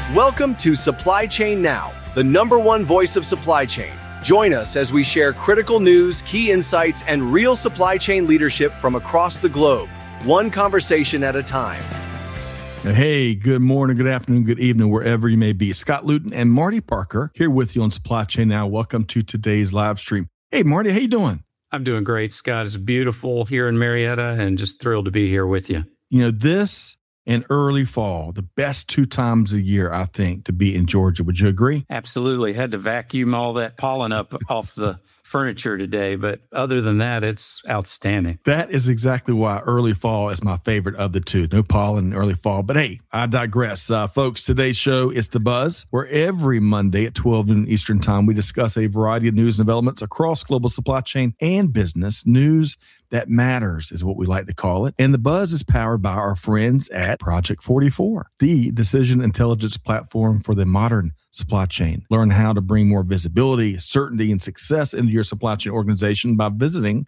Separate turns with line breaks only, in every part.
Welcome to Supply Chain Now, the #1 voice of supply chain. Join us as we share critical news, key insights, and real supply chain leadership from across the globe, one conversation at a time.
Hey, good morning, good afternoon, good evening, wherever you may be. Scott Luton and Marty Parker here with you on Supply Chain Now. Welcome to today's live stream. Hey, Marty, how you doing?
I'm doing great, Scott. It's beautiful here in Marietta and just thrilled to be here with you.
You know, this and early fall, the best 2 times a year, I think, to be in Georgia. Would you agree?
Absolutely. Had to vacuum all that pollen up off the furniture today, but other than that, it's outstanding.
That is exactly why early fall is my favorite of the two. No pollen in early fall. But hey, I digress. Folks, today's show is The Buzz, where every Monday at 12 noon Eastern Time, we discuss a variety of news and developments across global supply chain and business. News that matters is what we like to call it. And The Buzz is powered by our friends at Project 44, the decision intelligence platform for the modern supply chain. Learn how to bring more visibility, certainty, and success into your supply chain organization by visiting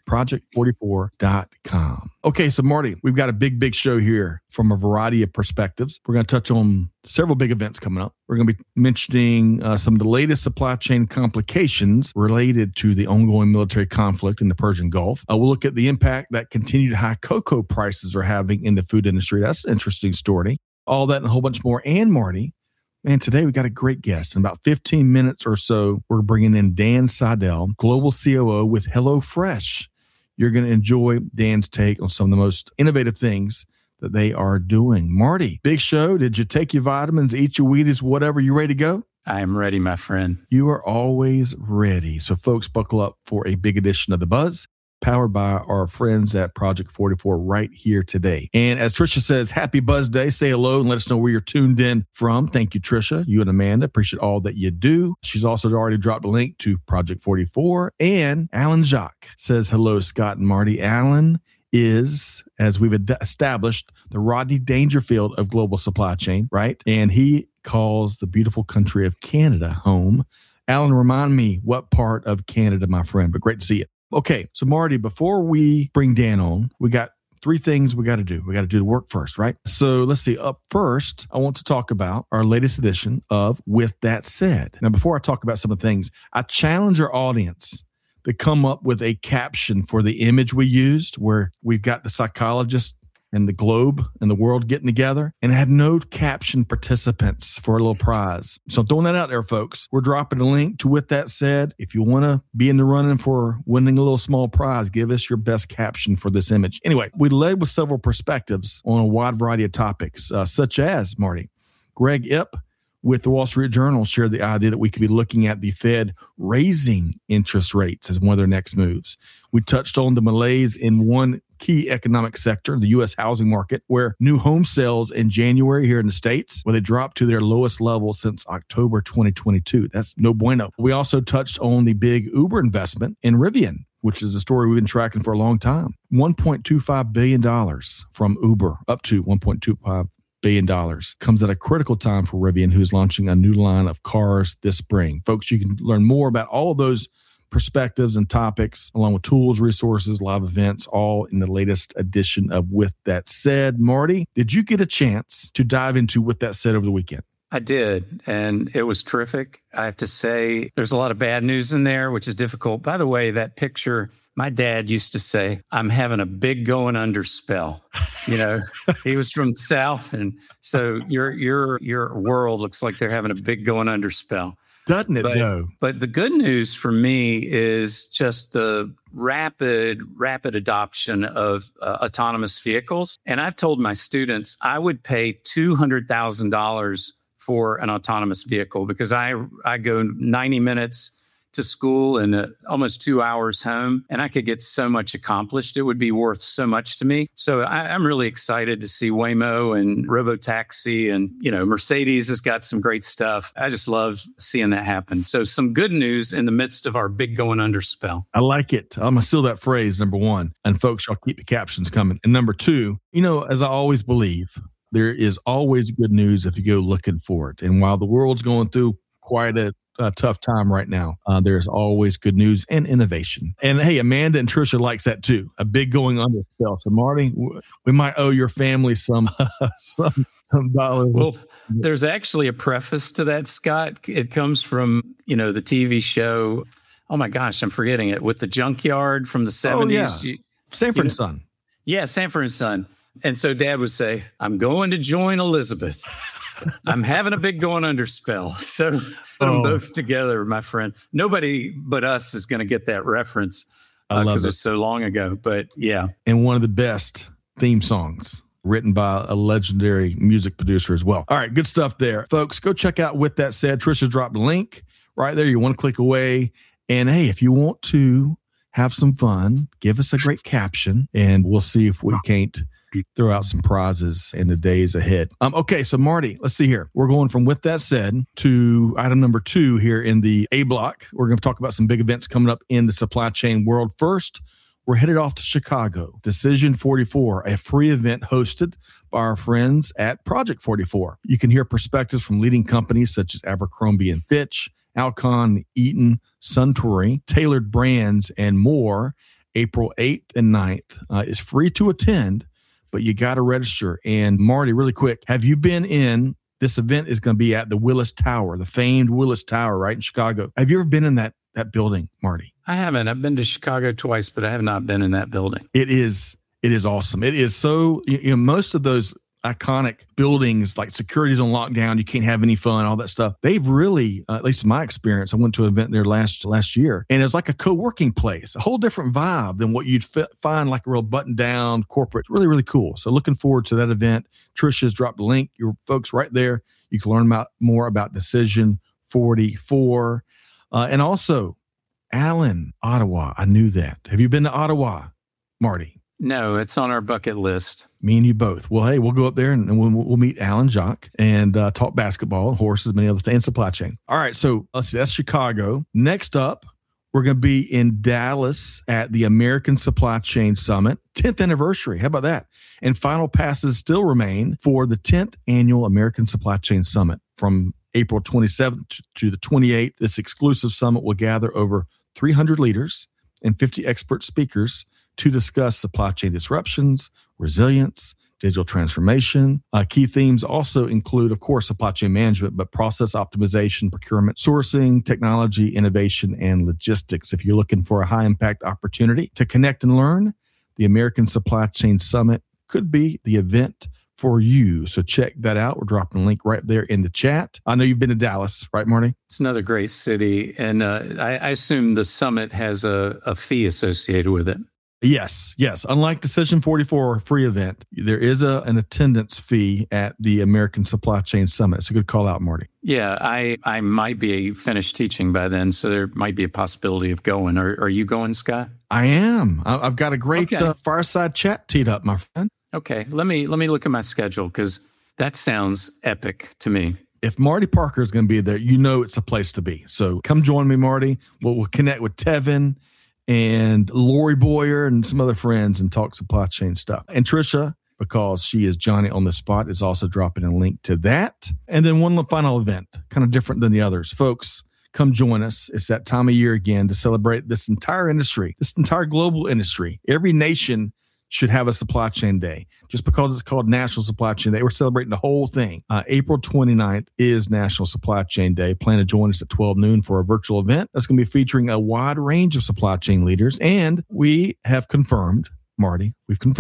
project44.com. Okay, so Marty, we've got a big show here from a variety of perspectives. We're going to touch on several big events coming up. We're going to be mentioning some of the latest supply chain complications related to the ongoing military conflict in the Persian Gulf. We'll look at the impact that continued high cocoa prices are having in the food industry. That's an interesting story. All that and a whole bunch more. And Marty, man, today we got a great guest. In about 15 minutes or so, we're bringing in Dan Seidel, Global COO with HelloFresh. You're going to enjoy Dan's take on some of the most innovative things that they are doing. Marty, big show. Did you take your vitamins, eat your Wheaties, whatever? You ready to go?
I am ready, my friend.
You are always ready. So folks, buckle up for a big edition of The Buzz, powered by our friends at Project 44 right here today. And as Trisha says, happy Buzz Day. Say hello and let us know where you're tuned in from. Thank you, Trisha. You and Amanda. Appreciate all that you do. She's also already dropped a link to Project 44. And Alan Jacques says, hello, Scott and Marty. Alan is, as we've established, the Rodney Dangerfield of global supply chain, right? And he calls the beautiful country of Canada home. Alan, remind me what part of Canada, my friend, but great to see you. Okay, so Marty, before we bring Dan on, we got 3 things we got to do. We got to do the work first, right? So let's see. Up first, I want to talk about our latest edition of With That Said. Now, before I talk about some of the things, I challenge our audience to come up with a caption for the image we used, where we've got the psychologist and the globe and the world getting together, and had no caption participants for a little prize. So throwing that out there, folks. We're dropping a link to With That Said. If you want to be in the running for winning a little small prize, give us your best caption for this image. Anyway, we led with several perspectives on a wide variety of topics, such as, Marty, Greg Ip with the Wall Street Journal shared the idea that we could be looking at the Fed raising interest rates as one of their next moves. We touched on the malaise in one key economic sector, the U.S. housing market, where new home sales in January here in the States, where they dropped to their lowest level since October 2022. That's no bueno. We also touched on the big Uber investment in Rivian, which is a story we've been tracking for a long time. $1.25 billion from Uber, up to $1.25 billion, comes at a critical time for Rivian, who's launching a new line of cars this spring. Folks, you can learn more about all of those perspectives and topics, along with tools, resources, live events, all in the latest edition of With That Said. Marty, did you get a chance to dive into With That Said over the weekend?
I did, and it was terrific. I have to say, there's a lot of bad news in there, which is difficult. By the way, that picture, my dad used to say, I'm having a big going under spell. You know, he was from the South, and so your world looks like they're having a big going under spell.
Doesn't it, though?
But the good news for me is just the rapid adoption of autonomous vehicles. And I've told my students I would pay $200,000 for an autonomous vehicle because I go 90 minutes to school and almost 2 hours home, and I could get so much accomplished. It would be worth so much to me. So I'm really excited to see Waymo and Robotaxi, and Mercedes has got some great stuff. I just love seeing that happen. So some good news in the midst of our big going under spell.
I like it. I'm going to steal that phrase, number one. And folks, y'all keep the captions coming. And number two, as I always believe, there is always good news if you go looking for it. And while the world's going through quite a tough time right now. There's always good news and innovation. And hey, Amanda and Trisha likes that too. A big going under spell. So Marty, we might owe your family some dollars.
Well, there's actually a preface to that, Scott. It comes from, the TV show. Oh my gosh, I'm forgetting it. With the junkyard from the 70s.
Oh, yeah. Sanford and Son.
Yeah, Sanford and Son. And so Dad would say, I'm going to join Elizabeth. I'm having a big going under spell. So put them both together, my friend. Nobody but us is going to get that reference because it's so long ago. But yeah.
And one of the best theme songs written by a legendary music producer as well. All right, good stuff there. Folks, go check out With That Said. Trisha's dropped a link right there. You're one click away. And hey, if you want to have some fun, give us a great caption, and we'll see if we can't throw out some prizes in the days ahead. Okay, so Marty, let's see here. We're going from With That Said to item number 2 here in the A block. We're going to talk about some big events coming up in the supply chain world. First, we're headed off to Chicago. Decision 44, a free event hosted by our friends at Project 44. You can hear perspectives from leading companies such as Abercrombie & Fitch, Alcon, Eaton, Suntory, Tailored Brands, and more. April 8th and 9th is free to attend, but you got to register. And Marty, really quick, have you been in? This event is going to be at the Willis Tower, the famed Willis Tower, right in Chicago. Have you ever been in that building, Marty?
I haven't. I've been to Chicago twice, but I have not been in that building.
It is awesome. It is so, most of those iconic buildings, like security's on lockdown, you can't have any fun, all that stuff. They've really, at least in my experience, I went to an event there last year, and it was like a co-working place, a whole different vibe than what you'd find like a real button-down corporate. Really, really cool. So looking forward to that event. Trisha's dropped a link. Your folks right there. You can learn more about Decision 44. And also, Allen, Ottawa. I knew that. Have you been to Ottawa, Marty?
No, it's on our bucket list.
Me and you both. Well, hey, we'll go up there and we'll meet Alan Jacques and talk basketball, horses, many other things, and supply chain. All right, so let's see. That's Chicago. Next up, we're going to be in Dallas at the American Supply Chain Summit, 10th anniversary. How about that? And final passes still remain for the 10th annual American Supply Chain Summit from April 27th to the 28th. This exclusive summit will gather over 300 leaders and 50 expert speakers to discuss supply chain disruptions, resilience, digital transformation. Key themes also include, of course, supply chain management, but process optimization, procurement, sourcing, technology, innovation, and logistics. If you're looking for a high-impact opportunity to connect and learn, the American Supply Chain Summit could be the event for you. So check that out. We're dropping a link right there in the chat. I know you've been to Dallas, right, Marty?
It's another great city, and I assume the summit has a fee associated with it.
Yes. Unlike Decision 44 free event, there is an attendance fee at the American Supply Chain Summit. It's a good call out, Marty.
Yeah, I might be finished teaching by then, so there might be a possibility of going. Are you going, Scott?
I am. I've got a great fireside chat teed up, my friend.
Okay, let me look at my schedule because that sounds epic to me.
If Marty Parker is going to be there, it's a place to be. So come join me, Marty. We'll connect with Tevin and Lori Boyer and some other friends and talk supply chain stuff. And Trisha, because she is Johnny on the spot, is also dropping a link to that. And then one final event, kind of different than the others. Folks, come join us. It's that time of year again to celebrate this entire industry, this entire global industry. Every nation should have a supply chain day. Just because it's called National Supply Chain Day, we're celebrating the whole thing. April 29th is National Supply Chain Day. Plan to join us at 12 noon for a virtual event that's going to be featuring a wide range of supply chain leaders. And we have confirmed, Marty,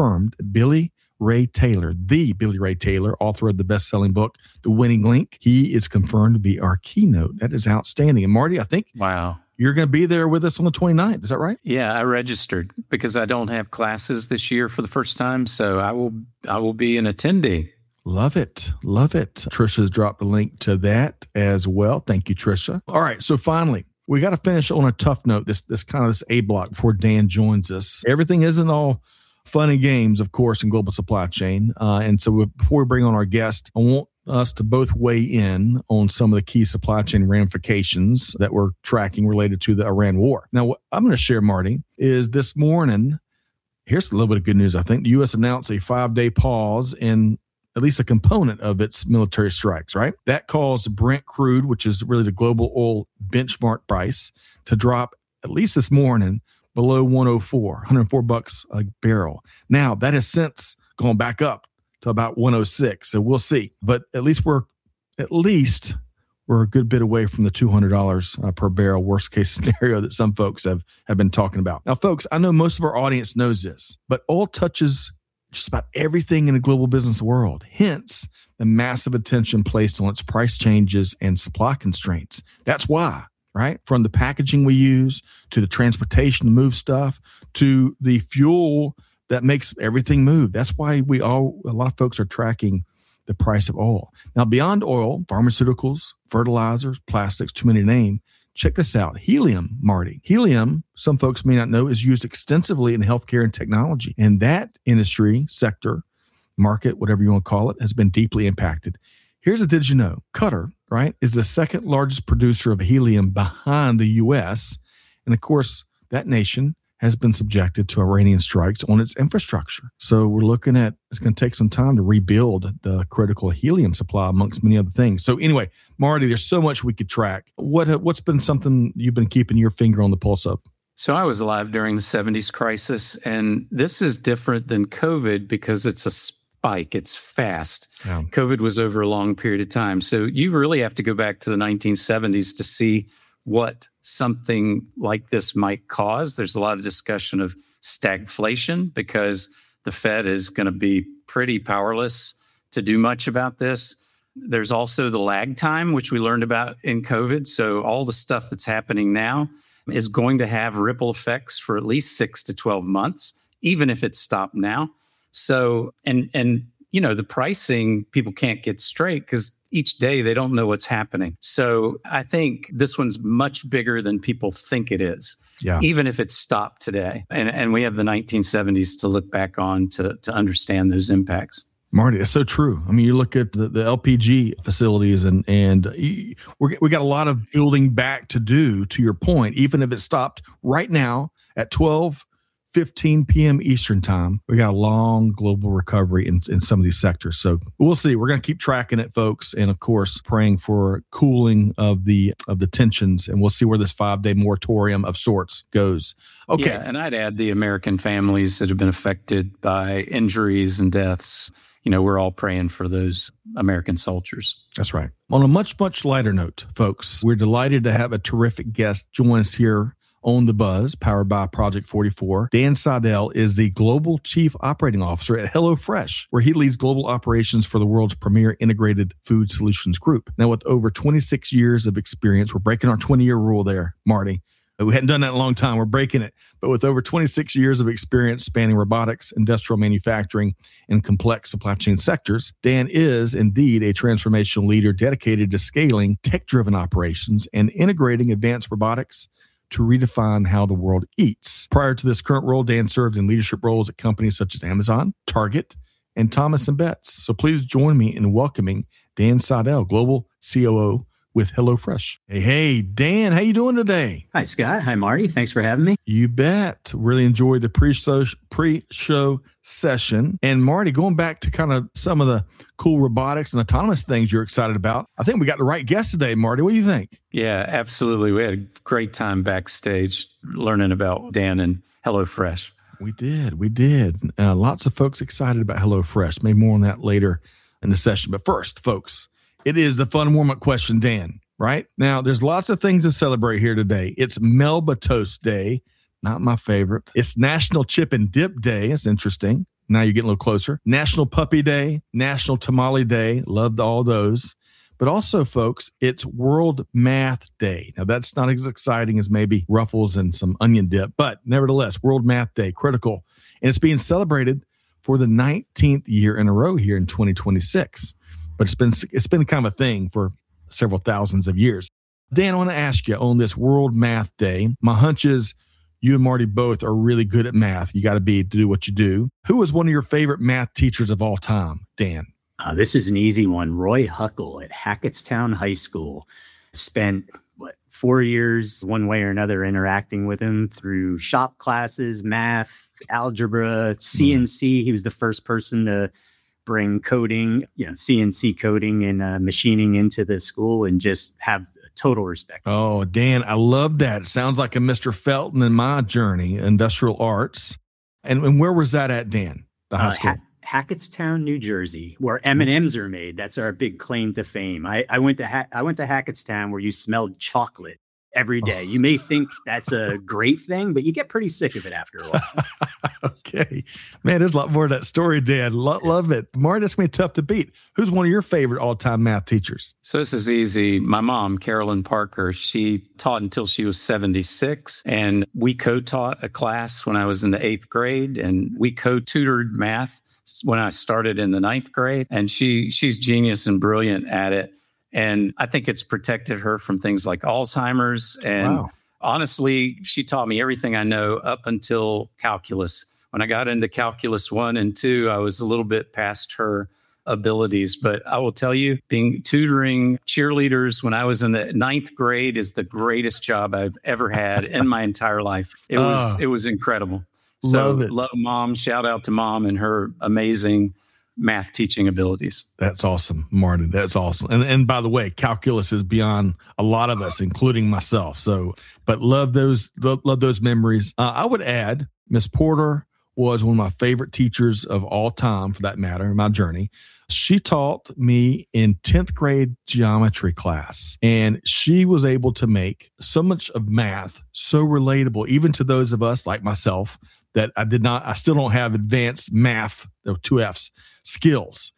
Billy Ray Taylor, the Billy Ray Taylor, author of the best-selling book, The Winning Link. He is confirmed to be our keynote. That is outstanding. And Marty, I think you're going to be there with us on the 29th. Is that right?
Yeah, I registered because I don't have classes this year for the first time. So I will be an attendee.
Love it. Trisha's dropped a link to that as well. Thank you, Trisha. All right. So finally, we got to finish on a tough note, this A block before Dan joins us. Everything isn't all fun and games, of course, in global supply chain. And so before we bring on our guest, I want us to both weigh in on some of the key supply chain ramifications that we're tracking related to the Iran war. Now, what I'm going to share, Marty, is this morning, here's a little bit of good news. I think the U.S. announced a 5-day pause in at least a component of its military strikes, right? That caused Brent crude, which is really the global oil benchmark price to drop at least this morning below 104 bucks a barrel. Now that has since gone back up to about 106. So we'll see, but at least we're a good bit away from the $200 per barrel worst case scenario that some folks have been talking about. Now, folks, I know most of our audience knows this, but oil touches just about everything in the global business world. Hence, the massive attention placed on its price changes and supply constraints. That's why, right? From the packaging we use to the transportation to move stuff to the fuel that makes everything move. That's why a lot of folks are tracking the price of oil. Now, beyond oil, pharmaceuticals, fertilizers, plastics, too many to name. Check this out. Helium, Marty. Helium, some folks may not know, is used extensively in healthcare and technology. And that industry, sector, market, whatever you want to call it, has been deeply impacted. Here's a did you know? Qatar, right, is the second largest producer of helium behind the U.S. And of course, that nation has been subjected to Iranian strikes on its infrastructure. So we're looking at, it's going to take some time to rebuild the critical helium supply amongst many other things. So anyway, Marty, there's so much we could track. What's been something you've been keeping your finger on the pulse of?
So I was alive during the 70s crisis, and this is different than COVID because it's a spike. It's fast. Yeah. COVID was over a long period of time. So you really have to go back to the 1970s to see what something like this might cause. There's a lot of discussion of stagflation because the Fed is going to be pretty powerless to do much about this. There's also the lag time, which we learned about in COVID. So all the stuff that's happening now is going to have ripple effects for at least 6 to 12 months, even if it's stopped now. So, and the pricing, people can't get straight because each day they don't know what's happening. So I think this one's much bigger than people think it is, even if it's stopped today. And we have the 1970s to look back on to understand those impacts.
Marty, it's so true. I mean, you look at the LPG facilities and we got a lot of building back to do, to your point, even if it stopped right now at 12:15 p.m. Eastern time. We got a long global recovery in some of these sectors. So we'll see. We're going to keep tracking it, folks. And of course, praying for cooling of the tensions. And we'll see where this 5-day moratorium of sorts goes. Okay.
Yeah, and I'd add the American families that have been affected by injuries and deaths. We're all praying for those American soldiers.
That's right. On a much, much lighter note, folks, we're delighted to have a terrific guest join us here on The Buzz, powered by Project 44. Dan Seidel is the Global Chief Operating Officer at HelloFresh, where he leads global operations for the world's premier integrated food solutions group. Now, with over 26 years of experience, we're breaking our 20-year rule there, Marty. We hadn't done that in a long time. We're breaking it. But with over 26 years of experience spanning robotics, industrial manufacturing, and complex supply chain sectors, Dan is indeed a transformational leader dedicated to scaling tech-driven operations and integrating advanced robotics to redefine how the world eats. Prior to this current role, Dan served in leadership roles at companies such as Amazon, Target, and Thomas & Betts. So please join me in welcoming Dan Seidel, Global COO with HelloFresh. Hey, Dan, how you doing today?
Hi, Scott. Hi, Marty. Thanks for having me.
You bet. Really enjoyed the pre-show session. And Marty, going back to kind of some of the cool robotics and autonomous things you're excited about, I think we got the right guest today, Marty. What do you think?
Yeah, absolutely. We had a great time backstage learning about Dan and HelloFresh.
We did. Lots of folks excited about HelloFresh. Maybe more on that later in the session. But first, folks, it is the fun warm-up question, Dan, right? Now, there's lots of things to celebrate here today. It's Melba Toast Day, not my favorite. It's National Chip and Dip Day. It's interesting. Now you're getting a little closer. National Puppy Day, National Tamale Day. Loved all those. But also, folks, it's World Math Day. Now, that's not as exciting as maybe Ruffles and some onion dip, but nevertheless, World Math Day, critical. And it's being celebrated for the 19th year in a row here in 2026. But it's been kind of a thing for several thousands of years. Dan, I want to ask you on this World Math Day, my hunch is you and Marty both are really good at math. You got to be to do what you do. Who was one of your favorite math teachers of all time, Dan?
This is an easy one. Roy Huckle at Hackettstown High School. Spent 4 years, one way or another, interacting with him through shop classes, math, algebra, CNC. He was the first person to bring coding, CNC coding and machining into the school and just have total respect.
Oh, Dan, I love that. It sounds like a Mr. Felton in my journey, industrial arts. And where was that at, Dan? The high school?
Hackettstown, New Jersey, where M&Ms are made. That's our big claim to fame. I went to Hackettstown, where you smelled chocolate every day. You may think that's a great thing, but you get pretty sick of it after a while.
Okay. Man, there's a lot more to that story, Dan. Love it. Marty, that's going to be tough to beat. Who's one of your favorite all-time math teachers?
So this is easy. My mom, Carolyn Parker, she taught until she was 76. And we co-taught a class when I was in the 8th grade. And we co-tutored math when I started in the 9th grade. And she's genius and brilliant at it. And I think it's protected her from things like Alzheimer's. And honestly, she taught me everything I know up until calculus. When I got into calculus 1 and 2, I was a little bit past her abilities. But I will tell you, tutoring cheerleaders when I was in the 9th grade is the greatest job I've ever had in my entire life. It was incredible. So love Mom. Shout out to Mom and her amazing math teaching abilities.
That's awesome, Marty. That's awesome. And by the way, calculus is beyond a lot of us, including myself. So, but love those memories. I would add, Miss Porter was one of my favorite teachers of all time, for that matter, in my journey. She taught me in 10th grade geometry class, and she was able to make so much of math so relatable, even to those of us like myself that I still don't have advanced math, 2 F's, skills.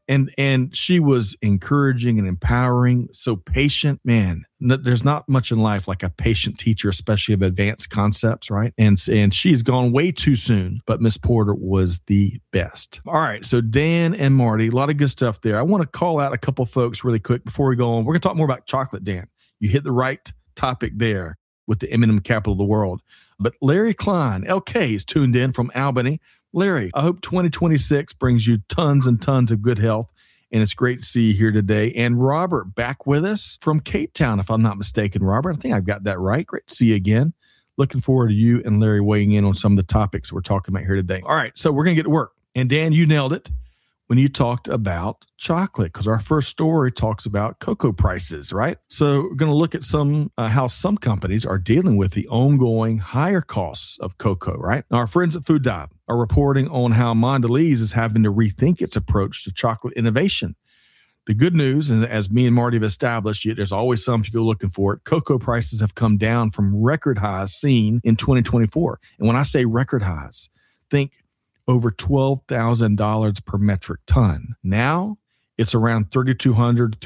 And she was encouraging and empowering, so patient. Man, there's not much in life like a patient teacher, especially of advanced concepts, right? And she's gone way too soon, but Miss Porter was the best. All right, so Dan and Marty, a lot of good stuff there. I want to call out a couple folks really quick before we go on. We're going to talk more about chocolate, Dan. You hit the right topic there with the M&M capital of the world. But Larry Klein, LK, is tuned in from Albany. Larry, I hope 2026 brings you tons and tons of good health, and it's great to see you here today. And Robert, back with us from Cape Town, if I'm not mistaken. Robert, I think I've got that right. Great to see you again. Looking forward to you and Larry weighing in on some of the topics we're talking about here today. All right, so we're going to get to work. And Dan, you nailed it when you talked about chocolate, because our first story talks about cocoa prices, right? So we're going to look at how some companies are dealing with the ongoing higher costs of cocoa, right? Now, our friends at Food Dive are reporting on how Mondelez is having to rethink its approach to chocolate innovation. The good news, and as me and Marty have established, there's always some if you go looking for it, cocoa prices have come down from record highs seen in 2024. And when I say record highs, think over $12,000 per metric ton. Now it's around $3,200,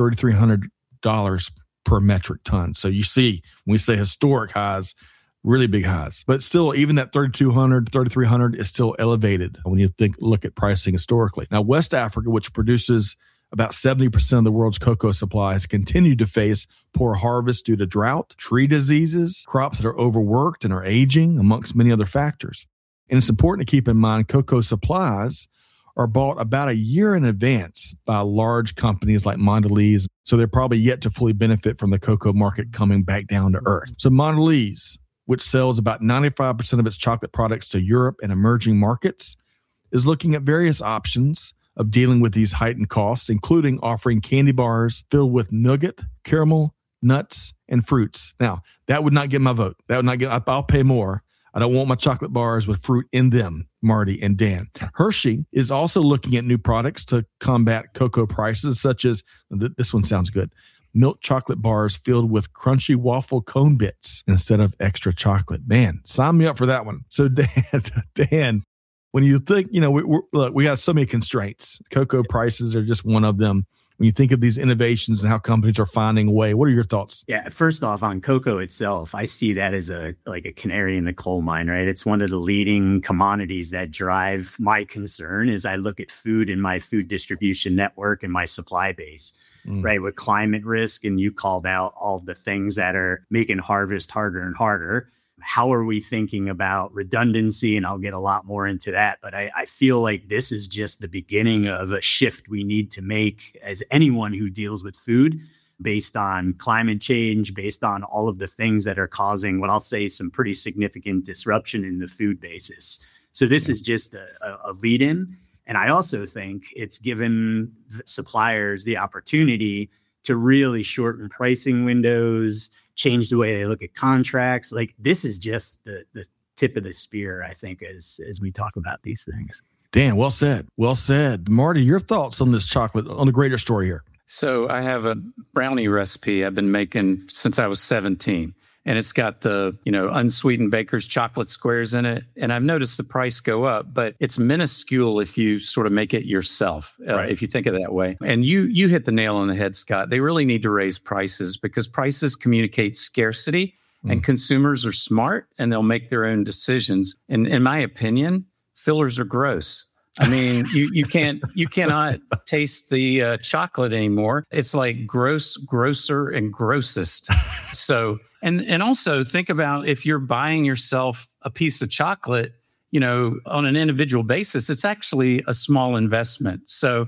$3,300 per metric ton. So you see, when we say historic highs, really big highs. But still, even that $3,200, $3,300 is still elevated when you look at pricing historically. Now, West Africa, which produces about 70% of the world's cocoa supply, has continued to face poor harvests due to drought, tree diseases, crops that are overworked and are aging, amongst many other factors. And it's important to keep in mind cocoa supplies are bought about a year in advance by large companies like Mondelez. So they're probably yet to fully benefit from the cocoa market coming back down to earth. So Mondelez, which sells about 95% of its chocolate products to Europe and emerging markets, is looking at various options of dealing with these heightened costs, including offering candy bars filled with nougat, caramel, nuts, and fruits. Now, that would not get my vote. I'll pay more. I don't want my chocolate bars with fruit in them, Marty and Dan. Hershey is also looking at new products to combat cocoa prices, such as, this one sounds good, milk chocolate bars filled with crunchy waffle cone bits instead of extra chocolate. Man, sign me up for that one. So Dan, when you think, we got so many constraints. Cocoa prices are just one of them. When you think of these innovations and how companies are finding a way, what are your thoughts?
Yeah, first off, on cocoa itself, I see that as a canary in the coal mine, right? It's one of the leading commodities that drive my concern as I look at food in my food distribution network and my supply base, right? With climate risk, and you called out all the things that are making harvest harder and harder. How are we thinking about redundancy? And I'll get a lot more into that. But I feel like this is just the beginning of a shift we need to make as anyone who deals with food, based on climate change, based on all of the things that are causing what I'll say some pretty significant disruption in the food basis. So this is just a lead-in. And I also think it's given the suppliers the opportunity to really shorten pricing windows, change the way they look at contracts. Like, this is just the tip of the spear, I think, as we talk about these things.
Dan, well said. Well said. Marty, your thoughts on this chocolate, on the greater story here?
So I have a brownie recipe I've been making since I was 17. And it's got the, unsweetened baker's chocolate squares in it. And I've noticed the price go up, but it's minuscule if you sort of make it yourself, if you think of it that way. And you hit the nail on the head, Scott. They really need to raise prices because prices communicate scarcity and consumers are smart and they'll make their own decisions. And in my opinion, fillers are gross. I mean, you cannot taste the chocolate anymore. It's like gross, grosser, and grossest. So, and also think about if you're buying yourself a piece of chocolate, on an individual basis, it's actually a small investment. So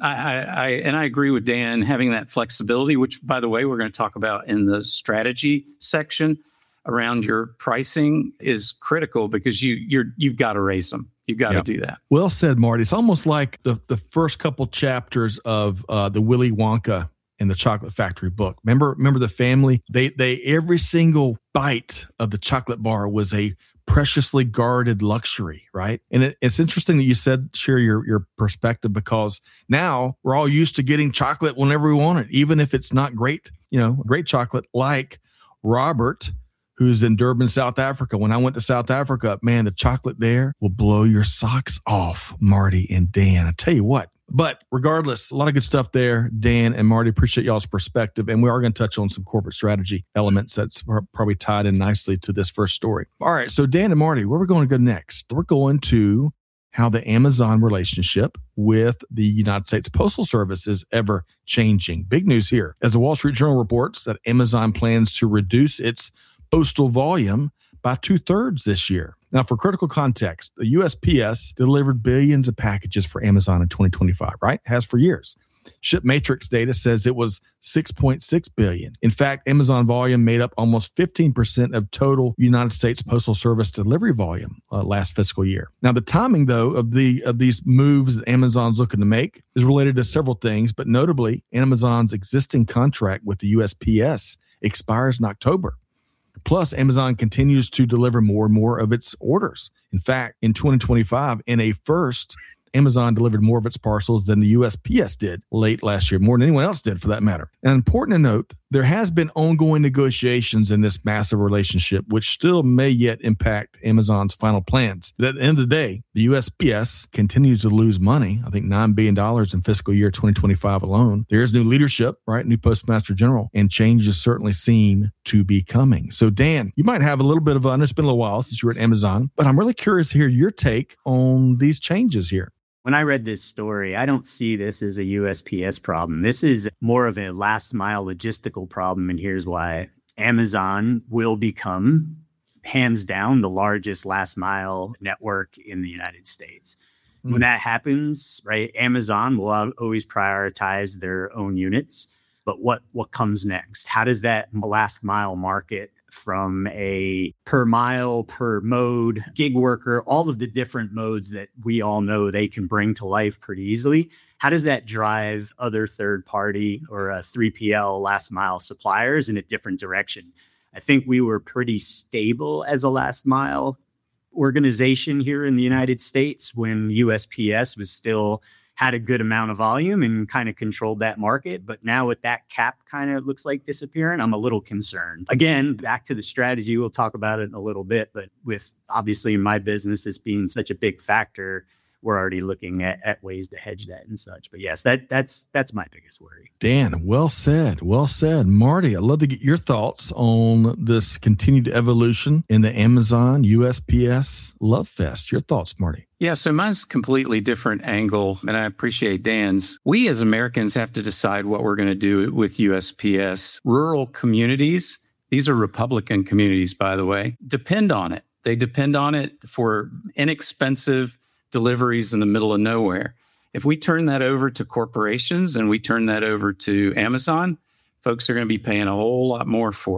I agree with Dan having that flexibility, which, by the way, we're going to talk about in the strategy section around your pricing is critical because you've got to raise them. You've got to do that. Well
said, Marty. It's almost like the first couple chapters of the Willy Wonka and the Chocolate Factory book. Remember the family? They every single bite of the chocolate bar was a preciously guarded luxury, right? And it's interesting that you share your perspective, because now we're all used to getting chocolate whenever we want it, even if it's not great, great chocolate, like Robert, who's in Durban, South Africa. When I went to South Africa, man, the chocolate there will blow your socks off, Marty and Dan. I tell you what. But regardless, a lot of good stuff there, Dan and Marty. Appreciate y'all's perspective. And we are going to touch on some corporate strategy elements that's probably tied in nicely to this first story. All right, so Dan and Marty, where are we going to go next? We're going to how the Amazon relationship with the United States Postal Service is ever changing. Big news here. As the Wall Street Journal reports that Amazon plans to reduce its postal volume by 2/3 this year. Now, for critical context, the USPS delivered billions of packages for Amazon in 2025, right? Has for years. ShipMatrix data says it was 6.6 billion. In fact, Amazon volume made up almost 15% of total United States Postal Service delivery volume last fiscal year. Now, the timing, though, of these moves that Amazon's looking to make is related to several things, but notably, Amazon's existing contract with the USPS expires in October. Plus, Amazon continues to deliver more and more of its orders. In fact, in 2025, in a first, Amazon delivered more of its parcels than the USPS did late last year, more than anyone else did for that matter. And important to note, there has been ongoing negotiations in this massive relationship, which still may yet impact Amazon's final plans. But at the end of the day, the USPS continues to lose money, I think $9 billion in fiscal year 2025 alone. There's new leadership, right? New Postmaster General, and change is certainly seen to be coming. So Dan, you might have a little bit of, I know it's been a little while since you were at Amazon, but I'm really curious to hear your take on these changes here.
When I read this story, I don't see this as a USPS problem. This is more of a last mile logistical problem. And here's why. Amazon will become, hands down, the largest last mile network in the United States. When that happens, right, Amazon will always prioritize their own units. But what comes next? How does that last mile market, from a per mile, per mode, gig worker, all of the different modes that we all know they can bring to life pretty easily, how does that drive other third party or 3PL last mile suppliers in a different direction? I think we were pretty stable as a last mile organization here in the United States when USPS was still had a good amount of volume and kind of controlled that market. But now with that cap kind of looks like disappearing, I'm a little concerned. Again, back to the strategy, we'll talk about it in a little bit, but with obviously in my business, this being such a big factor, we're already looking at ways to hedge that and such. But yes, that's my biggest worry.
Dan, well said. Well said. Marty, I'd love to get your thoughts on this continued evolution in the Amazon USPS Love Fest. Your thoughts, Marty?
Yeah, so mine's a completely different angle, and I appreciate Dan's. We as Americans have to decide what we're going to do with USPS. Rural communities, these are Republican communities, by the way, depend on it. They depend on it for inexpensive deliveries in the middle of nowhere. If we turn that over to corporations and we turn that over to Amazon, folks are going to be paying a whole lot more for it.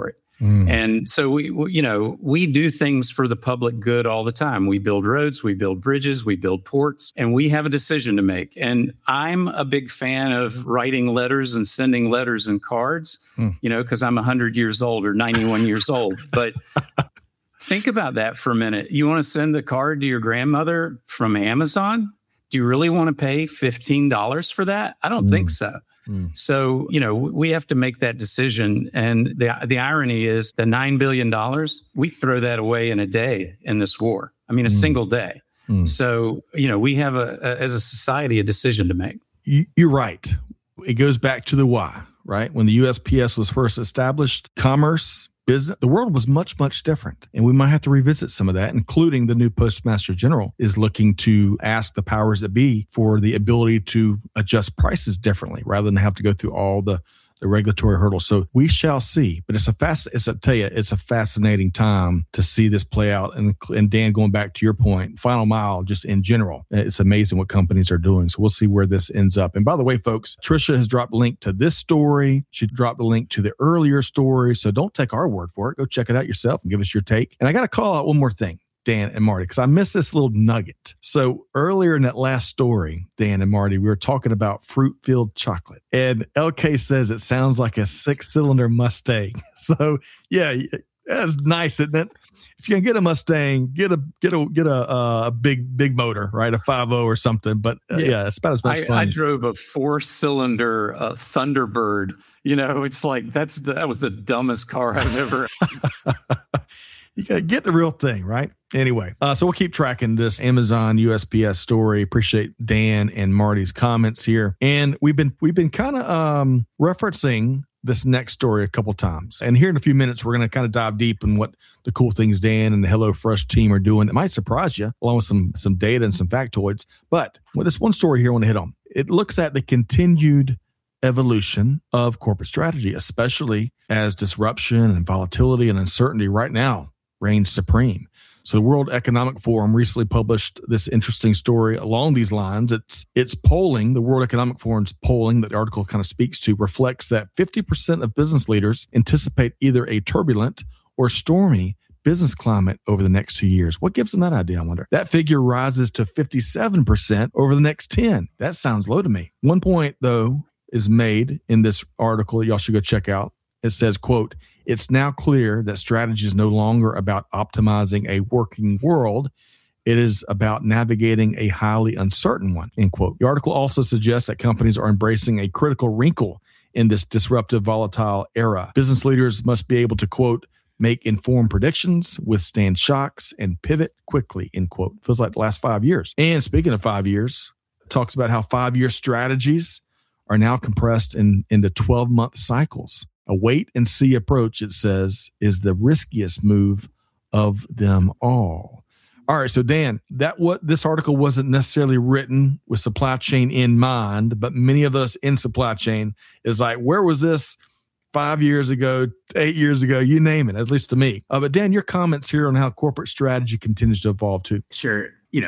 And so we do things for the public good all the time. We build roads, we build bridges, we build ports, and we have a decision to make. And I'm a big fan of writing letters and sending letters and cards, because I'm 100 years old or 91 years old. But think about that for a minute. You want to send a card to your grandmother from Amazon? Do you really want to pay $15 for that? I don't think so. So, we have to make that decision. And the irony is the $9 billion, we throw that away in a day in this war. I mean, a single day. So, we have as a society, a decision to make.
You're right. It goes back to the why, right? When the USPS was first established, commerce, business, the world was much, much different. And we might have to revisit some of that, including the new Postmaster General is looking to ask the powers that be for the ability to adjust prices differently rather than have to go through all the regulatory hurdles. So we shall see. But it's a fascinating time to see this play out. And Dan, going back to your point, final mile, just in general, it's amazing what companies are doing. So we'll see where this ends up. And by the way, folks, Tricia has dropped a link to this story. She dropped a link to the earlier story. So don't take our word for it. Go check it out yourself and give us your take. And I got to call out one more thing, Dan and Marty, because I missed this little nugget. So earlier in that last story, Dan and Marty, we were talking about fruit-filled chocolate. And LK says it sounds like a 6-cylinder Mustang. So yeah, that's nice, isn't it? If you can get a Mustang, get a big motor, right? A 5.0 or something. But yeah, it's about as much fun.
I drove a 4-cylinder Thunderbird. It's like that was the dumbest car I've ever.
You got to get the real thing, right? Anyway, so we'll keep tracking this Amazon USPS story. Appreciate Dan and Marty's comments here. And we've been kind of referencing this next story a couple times. And here in a few minutes, we're going to kind of dive deep in what the cool things Dan and the HelloFresh team are doing. It might surprise you, along with some data and some factoids. But with this one story here I want to hit on, it looks at the continued evolution of corporate strategy, especially as disruption and volatility and uncertainty right now reigns supreme. So the World Economic Forum recently published this interesting story along these lines. It's polling, the World Economic Forum's polling that the article kind of speaks to reflects that 50% of business leaders anticipate either a turbulent or stormy business climate over the next 2 years. What gives them that idea, I wonder? That figure rises to 57% over the next 10. That sounds low to me. One point, though, is made in this article that y'all should go check out. It says, quote, "It's now clear that strategy is no longer about optimizing a working world. It is about navigating a highly uncertain one," end quote. The article also suggests that companies are embracing a critical wrinkle in this disruptive, volatile era. Business leaders must be able to, quote, "make informed predictions, withstand shocks, and pivot quickly," end quote. Feels like the last 5 years. And speaking of 5 years, it talks about how 5-year strategies are now compressed into 12-month cycles. A wait-and-see approach, it says, is the riskiest move of them all. All right, so Dan, this article wasn't necessarily written with supply chain in mind, but many of us in supply chain is like, where was this 5 years ago, 8 years ago, you name it, at least to me. But Dan, your comments here on how corporate strategy continues to evolve too.
Sure.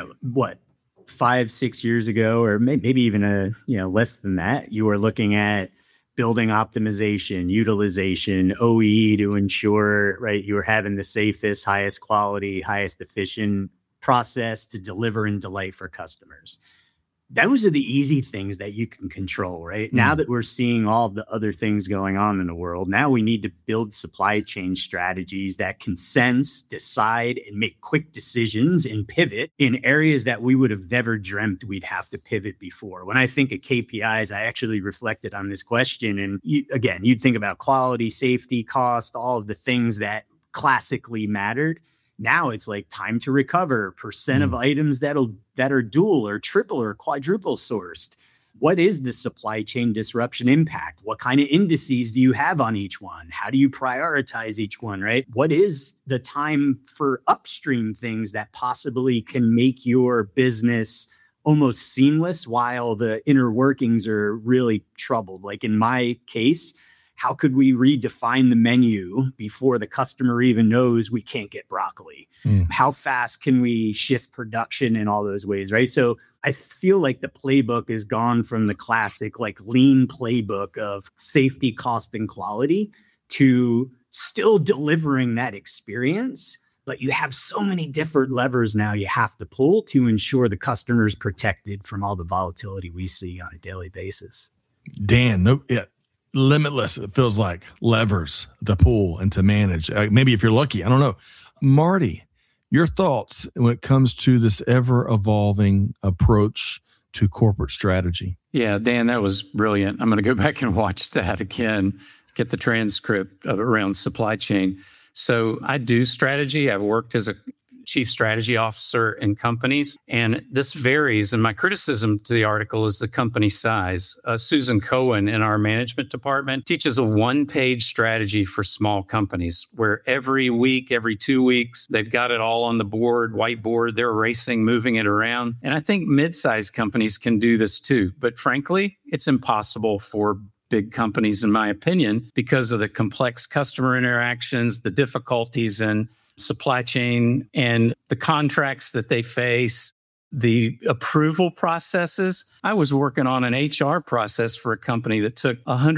5-6 years ago, or maybe even less than that, you were looking at building optimization, utilization, OEE to ensure, right, you were having the safest, highest quality, highest efficient process to deliver and delight for customers. Those are the easy things that you can control, right? Now that we're seeing all of the other things going on in the world, now we need to build supply chain strategies that can sense, decide, and make quick decisions and pivot in areas that we would have never dreamt we'd have to pivot before. When I think of KPIs, I actually reflected on this question. And you'd think about quality, safety, cost, all of the things that classically mattered. Now it's like time to recover, percent of items that are dual or triple or quadruple sourced. What is the supply chain disruption impact? What kind of indices do you have on each one? How do you prioritize each one, right? What is the time for upstream things that possibly can make your business almost seamless while the inner workings are really troubled? Like in my case, how could we redefine the menu before the customer even knows we can't get broccoli? How fast can we shift production in all those ways, right? So I feel like the playbook has gone from the classic like lean playbook of safety, cost, and quality to still delivering that experience, but you have so many different levers now you have to pull to ensure the customer is protected from all the volatility we see on a daily basis.
Dan, limitless, it feels like, levers to pull and to manage. Maybe if you're lucky, I don't know. Marty, your thoughts when it comes to this ever-evolving approach to corporate strategy?
Yeah, Dan, that was brilliant. I'm going to go back and watch that again, get the transcript of around supply chain. So I do strategy. I've worked as a chief strategy officer in companies, and this varies. And my criticism to the article is the company size. Susan Cohen in our management department teaches a one-page strategy for small companies where every week, every 2 weeks, they've got it all on the board, whiteboard, they're erasing, moving it around. And I think mid-sized companies can do this too. But frankly, it's impossible for big companies, in my opinion, because of the complex customer interactions, the difficulties in supply chain and the contracts that they face, the approval processes. I was working on an HR process for a company that took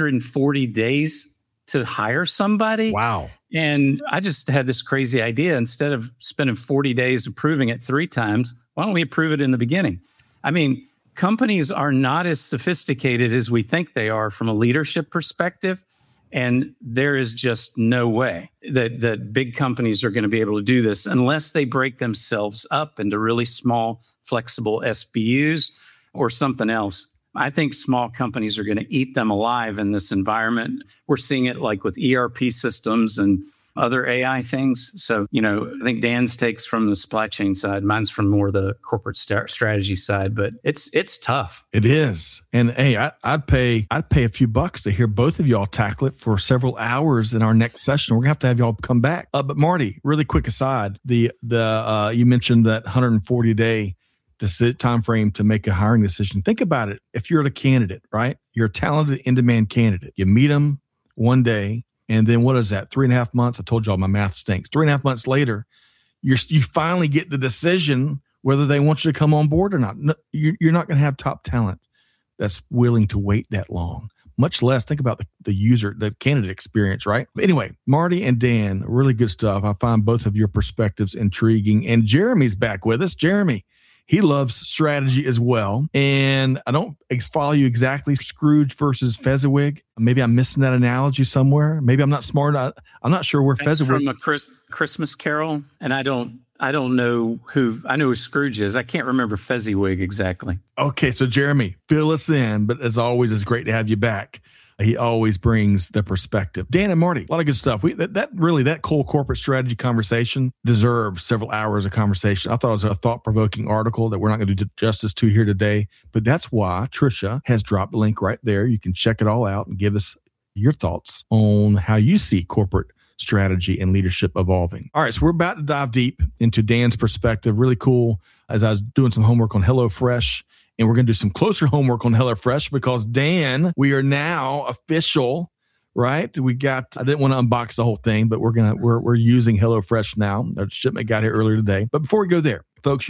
140 days to hire somebody.
Wow.
And I just had this crazy idea. Instead of spending 40 days approving it 3 times, why don't we approve it in the beginning? I mean, companies are not as sophisticated as we think they are from a leadership perspective. And there is just no way that big companies are going to be able to do this unless they break themselves up into really small, flexible SBUs or something else. I think small companies are going to eat them alive in this environment. We're seeing it like with ERP systems and other AI things. So, I think Dan's takes from the supply chain side, mine's from more the corporate strategy side, but it's tough.
It is. And hey, I'd pay a few bucks to hear both of y'all tackle it for several hours in our next session. We're gonna have to have y'all come back. But Marty, really quick aside, the you mentioned that 140-day time frame to make a hiring decision. Think about it. If you're the candidate, right? You're a talented in-demand candidate. You meet them one day. And then what is that? 3.5 months. I told y'all my math stinks. 3.5 months later, you finally get the decision whether they want you to come on board or not. No, you're not going to have top talent that's willing to wait that long, much less think about the candidate experience, right? But anyway, Marty and Dan, really good stuff. I find both of your perspectives intriguing. And Jeremy's back with us. Jeremy, he loves strategy as well. And I don't follow you exactly. Scrooge versus Fezziwig. Maybe I'm missing that analogy somewhere. Maybe I'm not smart. I'm not sure where
That's
Fezziwig.
From a Christmas Carol. And I don't know I know who Scrooge is. I can't remember Fezziwig exactly.
Okay. So Jeremy, fill us in. But as always, it's great to have you back. He always brings the perspective. Dan and Marty, a lot of good stuff. That whole corporate strategy conversation deserves several hours of conversation. I thought it was a thought-provoking article that we're not going to do justice to here today, but that's why Tricia has dropped a link right there. You can check it all out and give us your thoughts on how you see corporate strategy and leadership evolving. All right, so we're about to dive deep into Dan's perspective. Really cool. As I was doing some homework on HelloFresh, and we're going to do some closer homework on HelloFresh because Dan, we are now official, right? I didn't want to unbox the whole thing, but we're using HelloFresh now. Our shipment got here earlier today. But before we go there, folks, we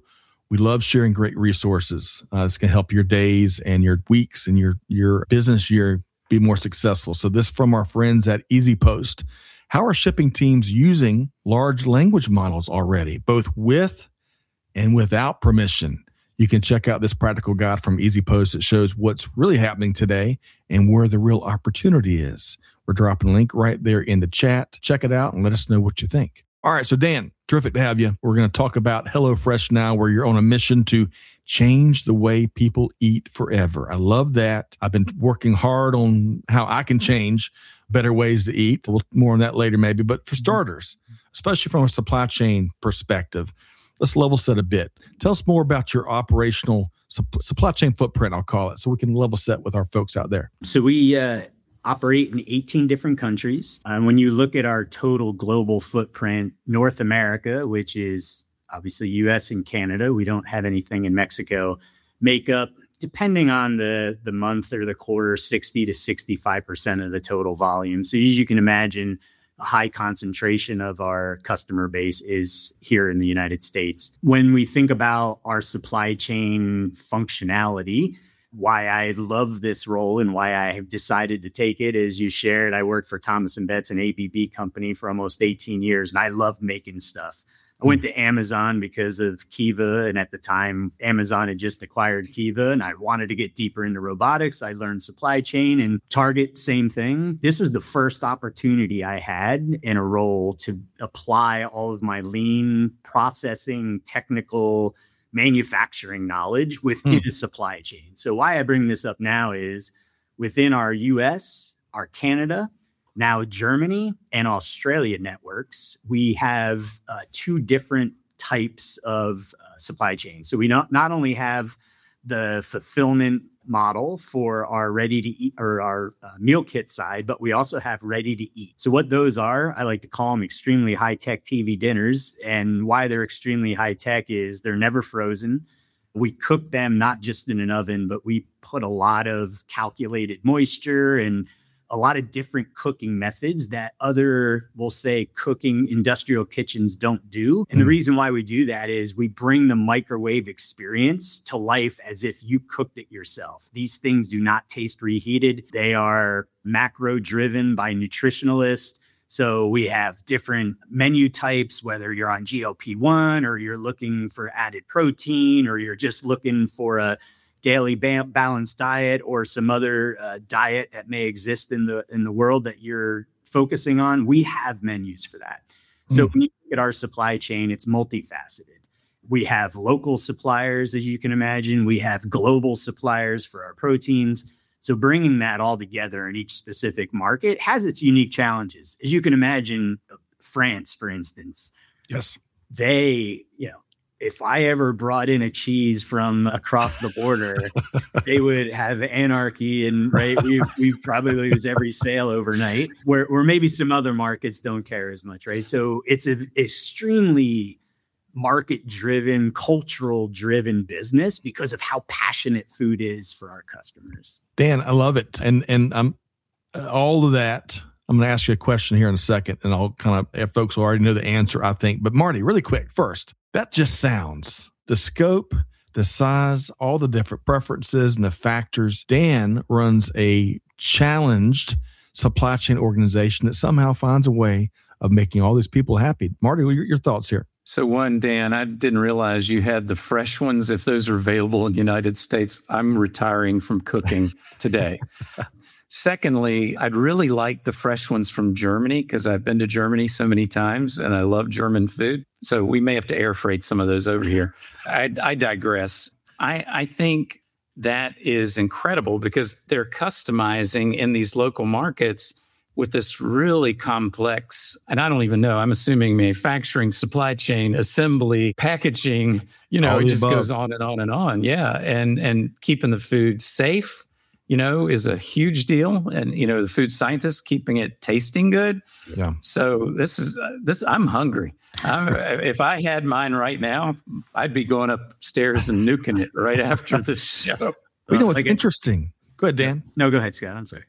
love sharing great resources. This can help your days and your weeks and your business year be more successful. So this from our friends at EasyPost. How are shipping teams using large language models already, both with and without permission? You can check out this practical guide from EasyPost that shows what's really happening today and where the real opportunity is. We're dropping a link right there in the chat. Check it out and let us know what you think. All right, so Dan, terrific to have you. We're going to talk about HelloFresh now, where you're on a mission to change the way people eat forever. I love that. I've been working hard on how I can change better ways to eat. We'll more on that later maybe. But for starters, especially from a supply chain perspective, let's level set a bit. Tell us more about your operational supply chain footprint, I'll call it, so we can level set with our folks out there.
So we operate in 18 different countries. When you look at our total global footprint, North America, which is obviously US and Canada, we don't have anything in Mexico, make up, depending on the month or the quarter, 60 to 65% of the total volume. So as you can imagine, a high concentration of our customer base is here in the United States. When we think about our supply chain functionality, why I love this role and why I have decided to take it. As you shared, I worked for Thomas & Betts, an ABB company, for almost 18 years, and I love making stuff. I went to Amazon because of Kiva. And at the time, Amazon had just acquired Kiva, and I wanted to get deeper into robotics. I learned supply chain, and Target, same thing. This was the first opportunity I had in a role to apply all of my lean processing, technical manufacturing knowledge within a supply chain. So why I bring this up now is within our US, our Canada, now Germany and Australia networks, we have two different types of supply chain. So we not only have the fulfillment model for our ready to eat or our meal kit side, but we also have ready to eat. So what those are, I like to call them extremely high tech TV dinners. And why they're extremely high tech is they're never frozen. We cook them not just in an oven, but we put a lot of calculated moisture and a lot of different cooking methods that other, we'll say, cooking industrial kitchens don't do. And the reason why we do that is we bring the microwave experience to life as if you cooked it yourself. These things do not taste reheated. They are macro driven by nutritionalists. So we have different menu types, whether you're on GLP-1 or you're looking for added protein or you're just looking for a daily balanced diet or some other diet that may exist in the world that you're focusing on. We have menus for that. So when you look at our supply chain, it's multifaceted. We have local suppliers, as you can imagine. We have global suppliers for our proteins. So bringing that all together in each specific market has its unique challenges. As you can imagine, France, for instance.
Yes.
They, if I ever brought in a cheese from across the border, they would have anarchy and we probably lose every sale overnight where maybe some other markets don't care as much. Right. So it's an extremely market driven, cultural driven business because of how passionate food is for our customers.
Dan, I love it. And I'm all of that. I'm going to ask you a question here in a second, and I'll if folks will already know the answer, I think. But Marty, really quick, first, that just sounds the scope, the size, all the different preferences and the factors. Dan runs a challenged supply chain organization that somehow finds a way of making all these people happy. Marty, your thoughts here?
So one, Dan, I didn't realize you had the fresh ones. If those are available in the United States, I'm retiring from cooking today. Secondly, I'd really like the fresh ones from Germany because I've been to Germany so many times and I love German food. So we may have to air freight some of those over here. I digress. I think that is incredible because they're customizing in these local markets with this really complex, and I don't even know, I'm assuming manufacturing, supply chain, assembly, packaging, it just goes on and on and on. Yeah. And keeping the food safe, is a huge deal. And, the food scientists keeping it tasting good.
Yeah.
So I'm hungry. If I had mine right now, I'd be going upstairs and nuking it right after the show.
What's interesting? Go ahead, Dan.
No, go ahead, Scott. I'm sorry.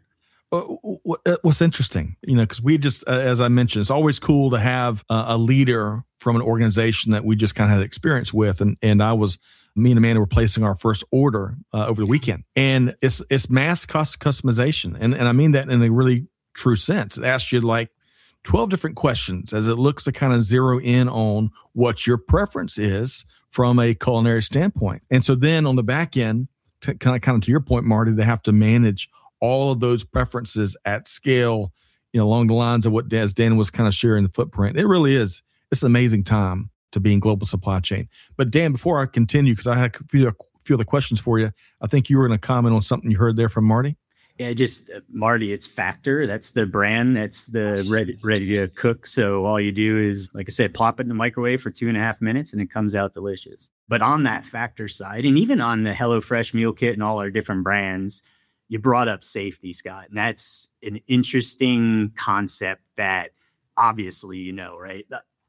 What's interesting, because we just, as I mentioned, it's always cool to have a leader from an organization that we just kind of had experience with. And me and Amanda were placing our first order over the weekend, and it's mass customization. And I mean that in a really true sense. It asks you like 12 different questions as it looks to kind of zero in on what your preference is from a culinary standpoint. And so then on the back end, kind of to your point, Marty, they have to manage all of those preferences at scale, along the lines of what Dan was kind of sharing the footprint. It really is. It's an amazing time to be in global supply chain. But Dan, before I continue, because I had a few other questions for you, I think you were going to comment on something you heard there from Marty.
Yeah, just Marty, it's Factor. That's the brand. That's the ready to cook. So all you do is, like I said, plop it in the microwave for 2.5 minutes and it comes out delicious. But on that Factor side, and even on the HelloFresh meal kit and all our different brands, you brought up safety, Scott. And that's an interesting concept that obviously, right?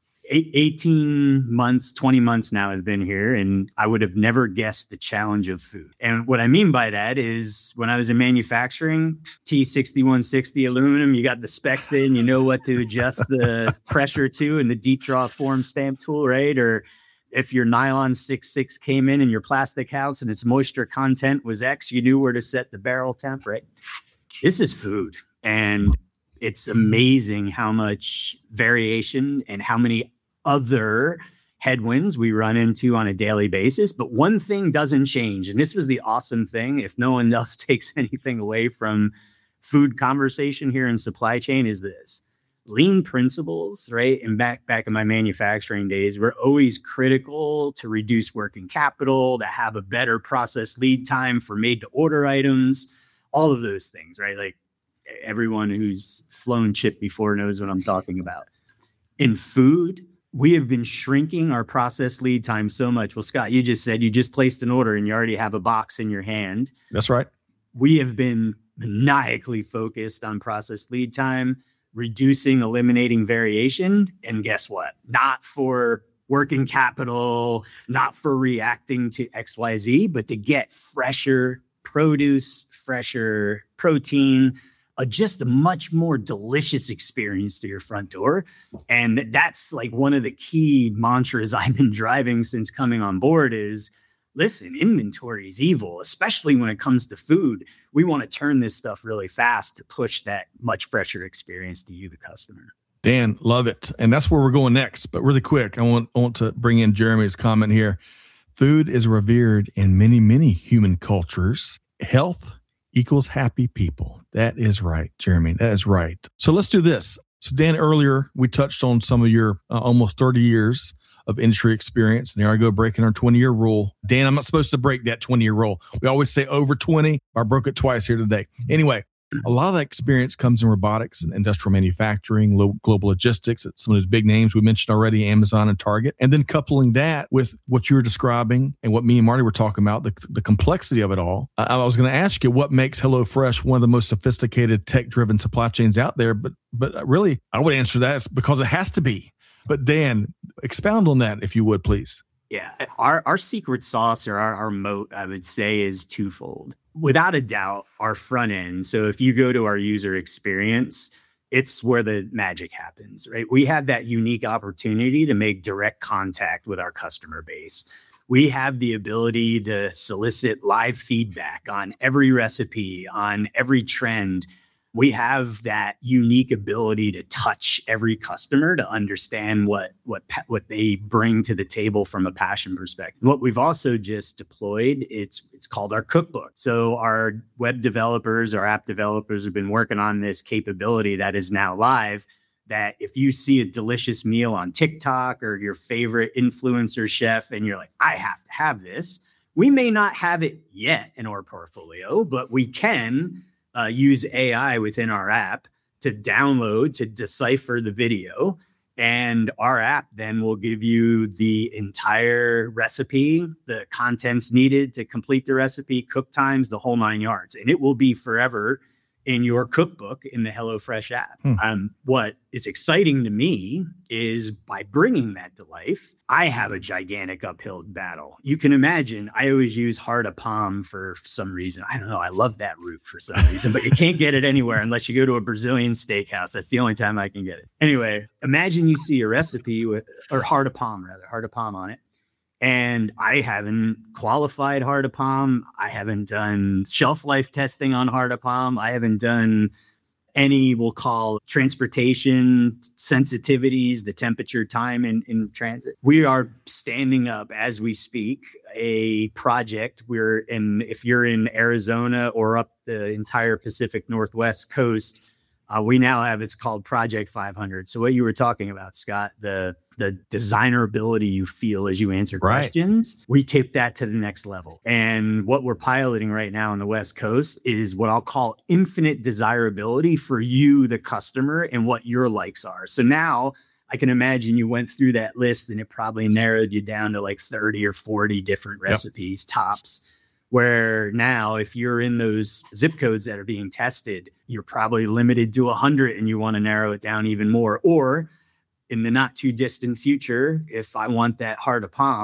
18 months, 20 months now has been here, and I would have never guessed the challenge of food. And what I mean by that is when I was in manufacturing, T6160 aluminum, you got the specs in, you know what to adjust the pressure to and the deep draw form stamp tool, right? Or If your nylon 6.6 came in your plastic house and its moisture content was X, you knew where to set the barrel temp, right? This is food. And it's amazing how much variation and how many other headwinds we run into on a daily basis. But one thing doesn't change. And this was the awesome thing, if no one else takes anything away from food conversation here in supply chain, is this. Lean principles, right? And back in my manufacturing days, were always critical to reduce working capital, to have a better process lead time for made to order items, all of those things, right? Like everyone who's flown chip before knows what I'm talking about. In food, we have been shrinking our process lead time so much. Well, Scott, you just said you just placed an order and you already have a box in your hand.
That's right.
We have been maniacally focused on process lead time, reducing, eliminating variation. And guess what? Not for working capital, not for reacting to XYZ, but to get fresher produce, fresher protein, just a much more delicious experience to your front door. And that's like one of the key mantras I've been driving since coming on board is, listen, inventory is evil, especially when it comes to food. We want to turn this stuff really fast to push that much fresher experience to you, the customer.
Dan, love it. And that's where we're going next. But really quick, I want to bring in Jeremy's comment here. Food is revered in many, many human cultures. Health equals happy people. That is right, Jeremy. That is right. So let's do this. So Dan, earlier we touched on some of your almost 30 years of industry experience. And there I go, breaking our 20-year rule. Dan, I'm not supposed to break that 20-year rule. We always say over 20. I broke it twice here today. Anyway, a lot of that experience comes in robotics and industrial manufacturing, global logistics, some of those big names we mentioned already, Amazon and Target. And then coupling that with what you were describing and what me and Marty were talking about, the complexity of it all. I was going to ask you what makes HelloFresh one of the most sophisticated tech-driven supply chains out there. But really, I would answer that it's because it has to be. But Dan, expound on that, if you would, please.
Yeah, our secret sauce or our moat, I would say, is twofold. Without a doubt, our front end. So if you go to our user experience, it's where the magic happens, right? We have that unique opportunity to make direct contact with our customer base. We have the ability to solicit live feedback on every recipe, on every trend. We have that unique ability to touch every customer to understand what they bring to the table from a passion perspective. What we've also just deployed, it's called our cookbook. So our web developers, our app developers have been working on this capability that is now live, that if you see a delicious meal on TikTok or your favorite influencer chef and you're like, I have to have this, we may not have it yet in our portfolio, but we can use AI within our app to download, to decipher the video. And our app then will give you the entire recipe, the contents needed to complete the recipe, cook times, the whole 9 yards. And it will be forever in your cookbook in the HelloFresh app. What is exciting to me is by bringing that to life, I have a gigantic uphill battle. You can imagine, I always use heart of palm for some reason. I don't know. I love that root for some reason, but you can't get it anywhere unless you go to a Brazilian steakhouse. That's the only time I can get it. Anyway, imagine you see a recipe with, or heart of palm on it. And I haven't qualified heart of palm. I haven't done shelf life testing on heart of palm. I haven't done any, we'll call sensitivities, the temperature, time in transit. We are standing up as we speak a project. If you're in Arizona or up the entire Pacific Northwest coast, we now have, it's called Project 500. So what you were talking about, Scott, the desirability you feel as you answer questions, we take that to the next level. And what we're piloting right now on the West Coast is what I'll call infinite desirability for you, the customer, and what your likes are. So now I can imagine you went through that list and it probably narrowed you down to like 30 or 40 different recipes, tops. Where now, if you're in those zip codes that are being tested, you're probably limited to 100 and you want to narrow it down even more. Or in the not too distant future, if I want that heart of palm,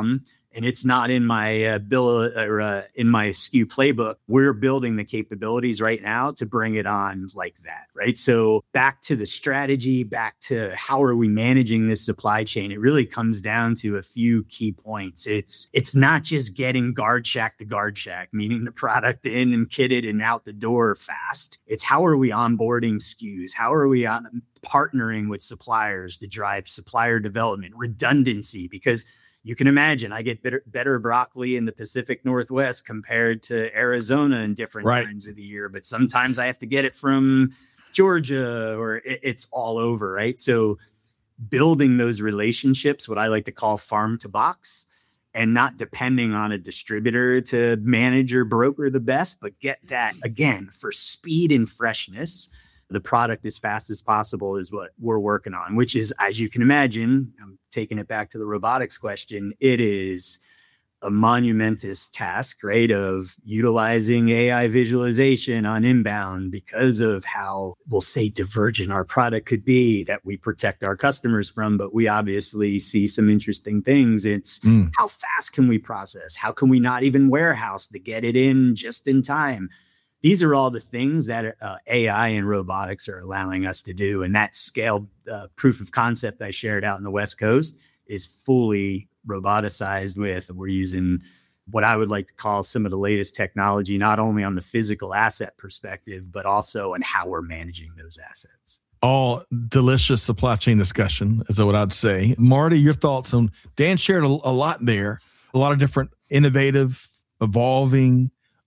and it's not in my bill or in my SKU playbook. We're building the capabilities right now to bring it on like that, right? So back to the strategy, back to how are we managing this supply chain? It really comes down to a few key points. It's not just getting guard shack to guard shack, meaning the product in and kitted and out the door fast. It's how are we onboarding SKUs? How are we partnering with suppliers to drive supplier development, redundancy? Because you can imagine I get better broccoli in the Pacific Northwest compared to Arizona in different times of the year. But sometimes I have to get it from Georgia, or it's all over, right? So building those relationships, what I like to call farm to box, and not depending on a distributor to manage or broker the best, but get that, again, for speed and freshness, the product as fast as possible is what we're working on, which is, as you can imagine, I'm taking it back to the robotics question, it is a monumentous task, right, of utilizing AI visualization on inbound because of how, we'll say, divergent our product could be that we protect our customers from, but we obviously see some interesting things. It's how fast can we process? How can we not even warehouse to get it in just in time? These are all the things that AI and robotics are allowing us to do. And that scaled proof of concept I shared out in the West Coast is fully roboticized we're using what I would like to call some of the latest technology, not only on the physical asset perspective, but also on how we're managing those assets.
All delicious supply chain discussion is what I'd say. Marty, your thoughts on, Dan shared a lot there, a lot of different innovative, evolving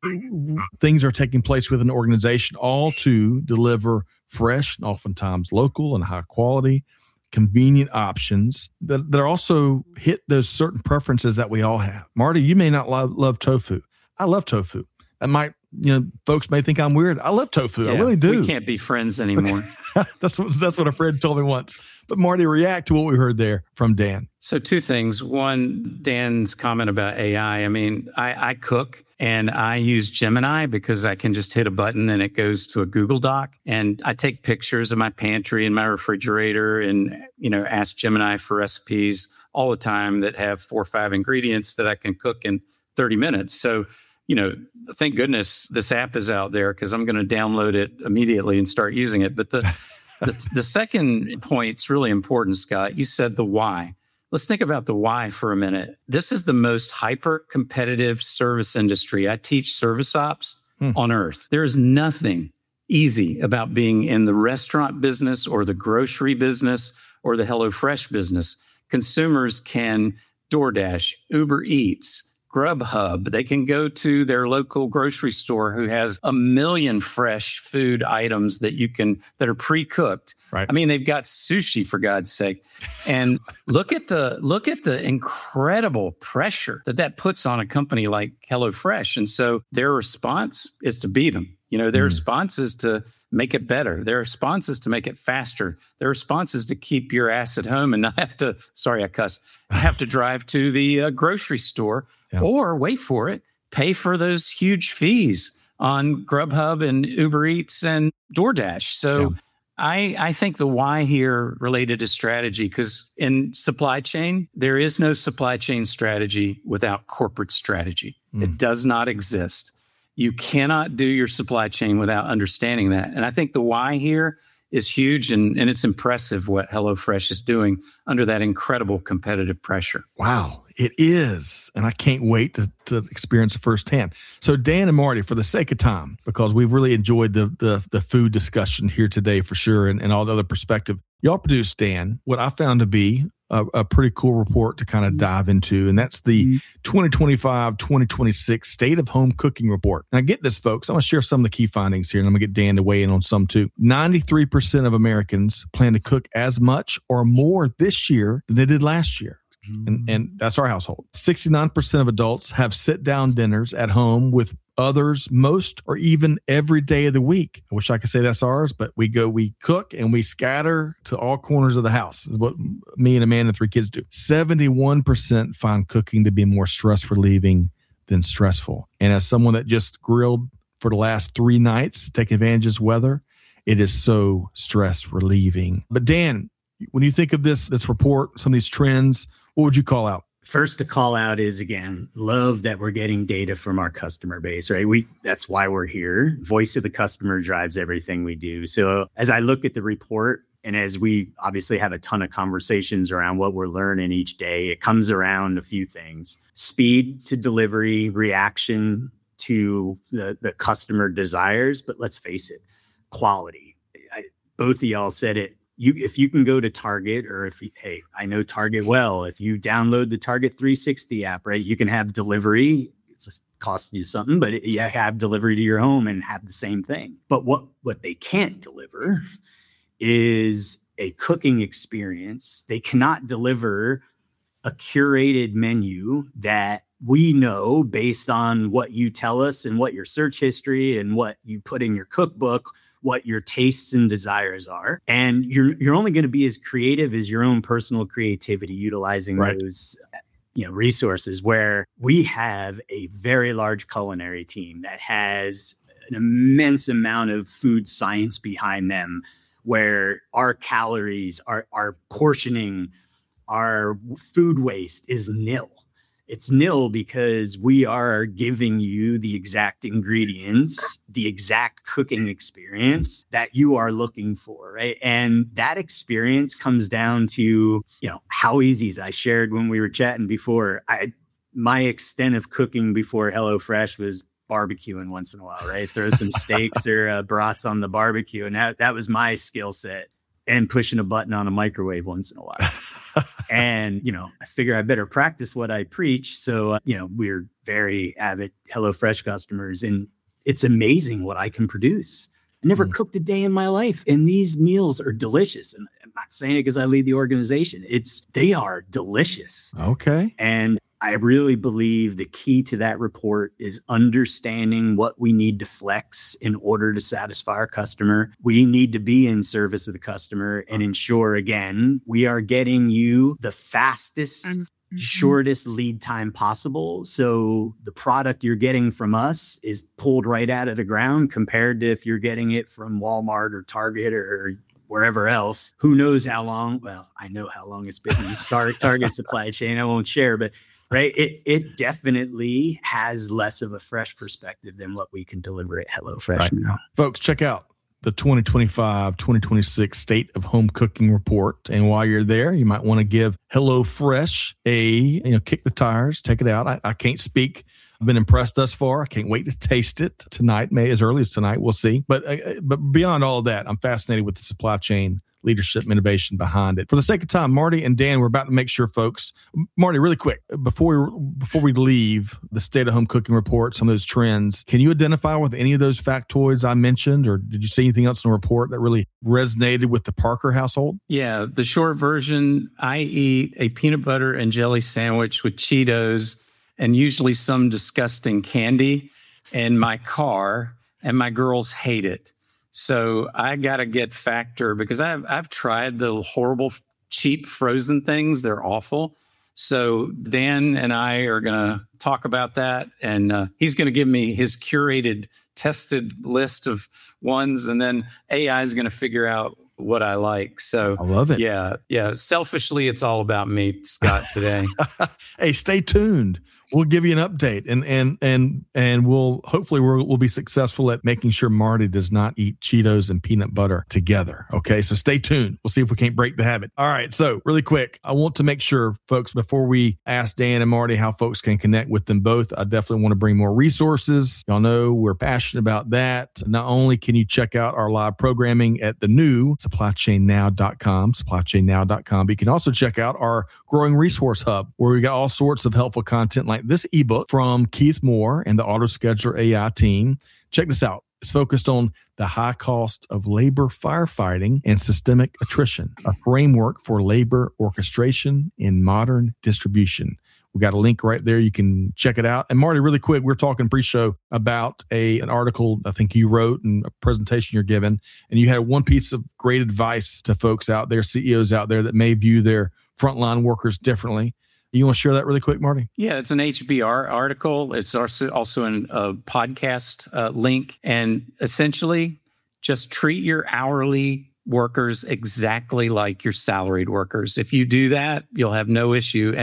things are taking place with an organization, all to deliver fresh, and oftentimes local and high quality, convenient options that are also hit those certain preferences that we all have. Marty, you may not love tofu. I love tofu. That might, folks may think I'm weird. I love tofu.
Yeah,
I really do.
We can't be friends anymore.
That's what a friend told me once. But Marty, react to what we heard there from Dan.
So two things. One, Dan's comment about AI. I mean, I cook and I use Gemini because I can just hit a button and it goes to a Google Doc. And I take pictures of my pantry and my refrigerator and, ask Gemini for recipes all the time that have 4 or 5 ingredients that I can cook in 30 minutes. So, thank goodness this app is out there because I'm going to download it immediately and start using it. But the second point's really important, Scott. You said the why. Let's think about the why for a minute. This is the most hyper-competitive service industry. I teach service ops on earth. There is nothing easy about being in the restaurant business or the grocery business or the HelloFresh business. Consumers can DoorDash, Uber Eats, Grubhub. They can go to their local grocery store who has 1 million fresh food items that are pre-cooked.
Right.
I mean, they've got sushi, for God's sake. And look at the incredible pressure that puts on a company like HelloFresh. And so their response is to beat them. Their response is to make it better. Their response is to make it faster. Their response is to keep your ass at home and not have to, have to drive to the grocery store. Yeah. Or wait for it, pay for those huge fees on Grubhub and Uber Eats and DoorDash. So I think the why here related to strategy, because in supply chain, there is no supply chain strategy without corporate strategy. It does not exist. You cannot do your supply chain without understanding that. And I think the why here is huge, and it's impressive what HelloFresh is doing under that incredible competitive pressure.
Wow. It is. And I can't wait to experience it firsthand. So Dan and Marty, for the sake of time, because we've really enjoyed the food discussion here today for sure, and all the other perspective, y'all produced, Dan, what I found to be a pretty cool report to kind of dive into, and that's the 2025-2026 State of Home Cooking Report. Now get this, folks. I'm going to share some of the key findings here, and I'm going to get Dan to weigh in on some too. 93% of Americans plan to cook as much or more this year than they did last year. And that's our household. 69% of adults have sit-down dinners at home with others most or even every day of the week. I wish I could say that's ours, but we cook and we scatter to all corners of the house is what me and Amanda and 3 kids do. 71% find cooking to be more stress relieving than stressful. And as someone that just grilled for the last 3 nights to take advantage of this weather, it is so stress relieving. But Dan, when you think of this report, some of these trends, what would you call out?
First to call out is, again, love that we're getting data from our customer base, right? That's why we're here. Voice of the customer drives everything we do. So as I look at the report, and as we obviously have a ton of conversations around what we're learning each day, it comes around a few things: speed to delivery, reaction to the customer desires, but let's face it, quality. Both of y'all said it. If you can go to Target, or I know Target well. If you download the Target 360 app, right, you can have delivery. It's just costing you something, but you have delivery to your home and have the same thing. But what they can't deliver is a cooking experience. They cannot deliver a curated menu that we know based on what you tell us and what your search history and what you put in your cookbook, what your tastes and desires are. And you're only going to be as creative as your own personal creativity, utilizing those resources, where we have a very large culinary team that has an immense amount of food science behind them, where our calories, our portioning, our food waste is nil. It's nil because we are giving you the exact ingredients, the exact cooking experience that you are looking for, right? And that experience comes down to, how easy, as I shared when we were chatting before. My extent of cooking before HelloFresh was barbecuing once in a while, right? Throw some steaks or brats on the barbecue. And that was my skill set, and pushing a button on a microwave once in a while. And, I figure I better practice what I preach. So, we're very avid HelloFresh customers, and it's amazing what I can produce. I never cooked a day in my life, and these meals are delicious. And I'm not saying it because I lead the organization. They are delicious.
Okay.
And I really believe the key to that report is understanding what we need to flex in order to satisfy our customer. We need to be in service of the customer and ensure, again, we are getting you the fastest, shortest lead time possible. So the product you're getting from us is pulled right out of the ground, compared to if you're getting it from Walmart or Target or wherever else. Who knows how long? Well, I know how long it's been in the Target supply chain. I won't share, but right, it definitely has less of a fresh perspective than what we can deliver at HelloFresh now.
Folks, check out the 2025-2026 State of Home Cooking Report. And while you're there, you might want to give HelloFresh a kick the tires, take it out. I can't speak. I've been impressed thus far. I can't wait to taste it tonight, maybe as early as tonight. We'll see. But beyond all of that, I'm fascinated with the supply chain leadership innovation behind it. For the sake of time, Marty and Dan, we're about to make sure, folks. Marty, really quick, before we leave the State of Home Cooking Report, some of those trends, can you identify with any of those factoids I mentioned, or did you see anything else in the report that really resonated with the Parker household?
Yeah, the short version: I eat a peanut butter and jelly sandwich with Cheetos and usually some disgusting candy in my car, and my girls hate it. So I got to get Factor, because I've tried the horrible, cheap frozen things. They're awful. So Dan and I are going to talk about that, and he's going to give me his curated, tested list of ones, and then AI is going to figure out what I like. So
I love it.
Yeah. Selfishly, it's all about me, Scott, today.
Hey, stay tuned. We'll give you an update, and we'll be successful at making sure Marty does not eat Cheetos and peanut butter together. Okay, so stay tuned. We'll see if we can't break the habit. All right, so really quick, I want to make sure, folks, before we ask Dan and Marty how folks can connect with them both, I definitely want to bring more resources. Y'all know we're passionate about that. Not only can you check out our live programming at the new supplychainnow.com, but you can also check out our growing resource hub, where we got all sorts of helpful content like this ebook from Keith Moore and the AutoScheduler AI team. Check this out. It's focused on the high cost of labor firefighting and systemic attrition, a framework for labor orchestration in modern distribution. We got a link right there. You can check it out. And Marty, really quick, we're talking pre-show about an article I think you wrote and a presentation you're giving, and you had one piece of great advice to folks out there, CEOs out there that may view their frontline workers differently. You want to share that really quick, Marty?
Yeah, it's an HBR article. It's also in a podcast link. And essentially, just treat your hourly workers exactly like your salaried workers. If you do that, you'll have no issue. And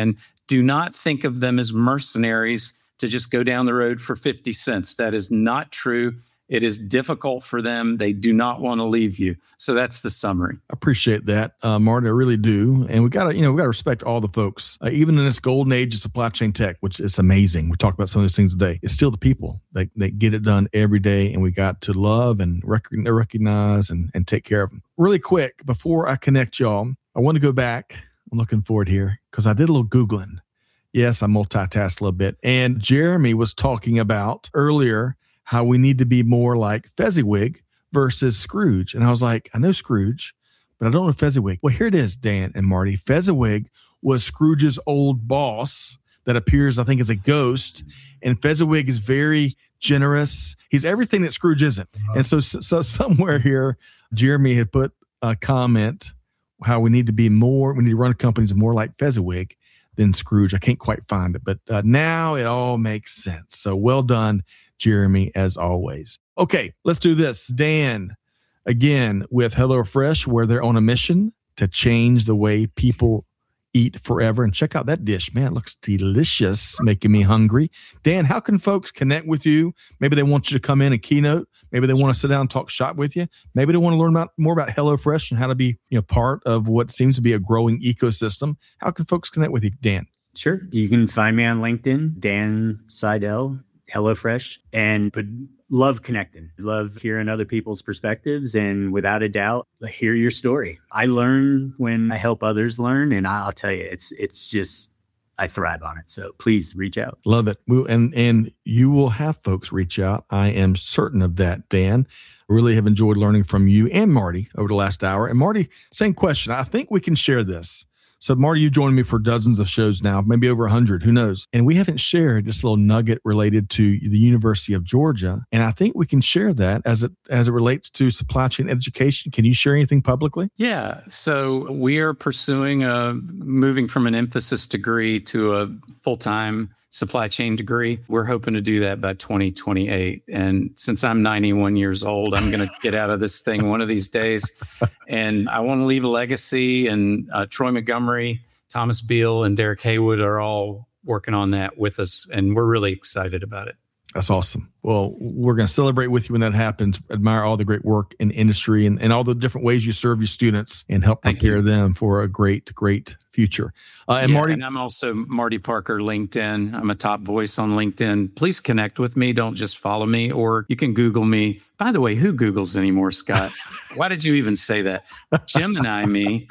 Do not think of them as mercenaries to just go down the road for 50 cents. That is not true. It is difficult for them. They do not want to leave you. So that's the summary.
I appreciate that, Marty. I really do. And we got to respect all the folks, even in this golden age of supply chain tech, which is amazing. We talked about some of those things today. It's still the people that get it done every day, and we got to love and recognize and take care of them. Really quick, before I connect y'all, I want to go back. I'm looking forward here because I did a little Googling. Yes, I multitasked a little bit. And Jeremy was talking about earlier how we need to be more like Fezziwig versus Scrooge. And I was like, I know Scrooge, but I don't know Fezziwig. Well, here it is, Dan and Marty. Fezziwig was Scrooge's old boss that appears, I think, as a ghost. And Fezziwig is very generous. He's everything that Scrooge isn't. And so somewhere here, Jeremy had put a comment how we need to run companies more like Fezziwig than Scrooge. I can't quite find it, but now it all makes sense. So well done, Jeremy, as always. Okay, let's do this. Dan, again, with HelloFresh, where they're on a mission to change the way people eat forever. And check out that dish. Man, it looks delicious, making me hungry. Dan, how can folks connect with you? Maybe they want you to come in and keynote. Maybe they want to sit down and talk shop with you. Maybe they want to learn more about HelloFresh and how to be part of what seems to be a growing ecosystem. How can folks connect with you, Dan?
Sure. You can find me on LinkedIn, Dan Seidel, HelloFresh, and love connecting. Love hearing other people's perspectives, and without a doubt, hear your story. I learn when I help others learn, and I'll tell you, it's just, I thrive on it. So please reach out.
Love it. And you will have folks reach out. I am certain of that, Dan. Really have enjoyed learning from you and Marty over the last hour. And Marty, same question. I think we can share this. So Marty, you've joined me for dozens of shows now, maybe over 100, who knows? And we haven't shared this little nugget related to the University of Georgia. And I think we can share that as it relates to supply chain education. Can you share anything publicly?
Yeah. So we are pursuing moving from an emphasis degree to a full-time supply chain degree. We're hoping to do that by 2028. And since I'm 91 years old, I'm going to get out of this thing one of these days. And I want to leave a legacy. And Troy Montgomery, Thomas Beal, and Derek Haywood are all working on that with us. And we're really excited about it.
That's awesome. Well, we're going to celebrate with you when that happens. Admire all the great work in industry and all the different ways you serve your students and help prepare them for a great, great future. Marty,
and I'm also Marty Parker, LinkedIn. I'm a top voice on LinkedIn. Please connect with me. Don't just follow me, or you can Google me. By the way, who Googles anymore, Scott? Why did you even say that? Gemini me,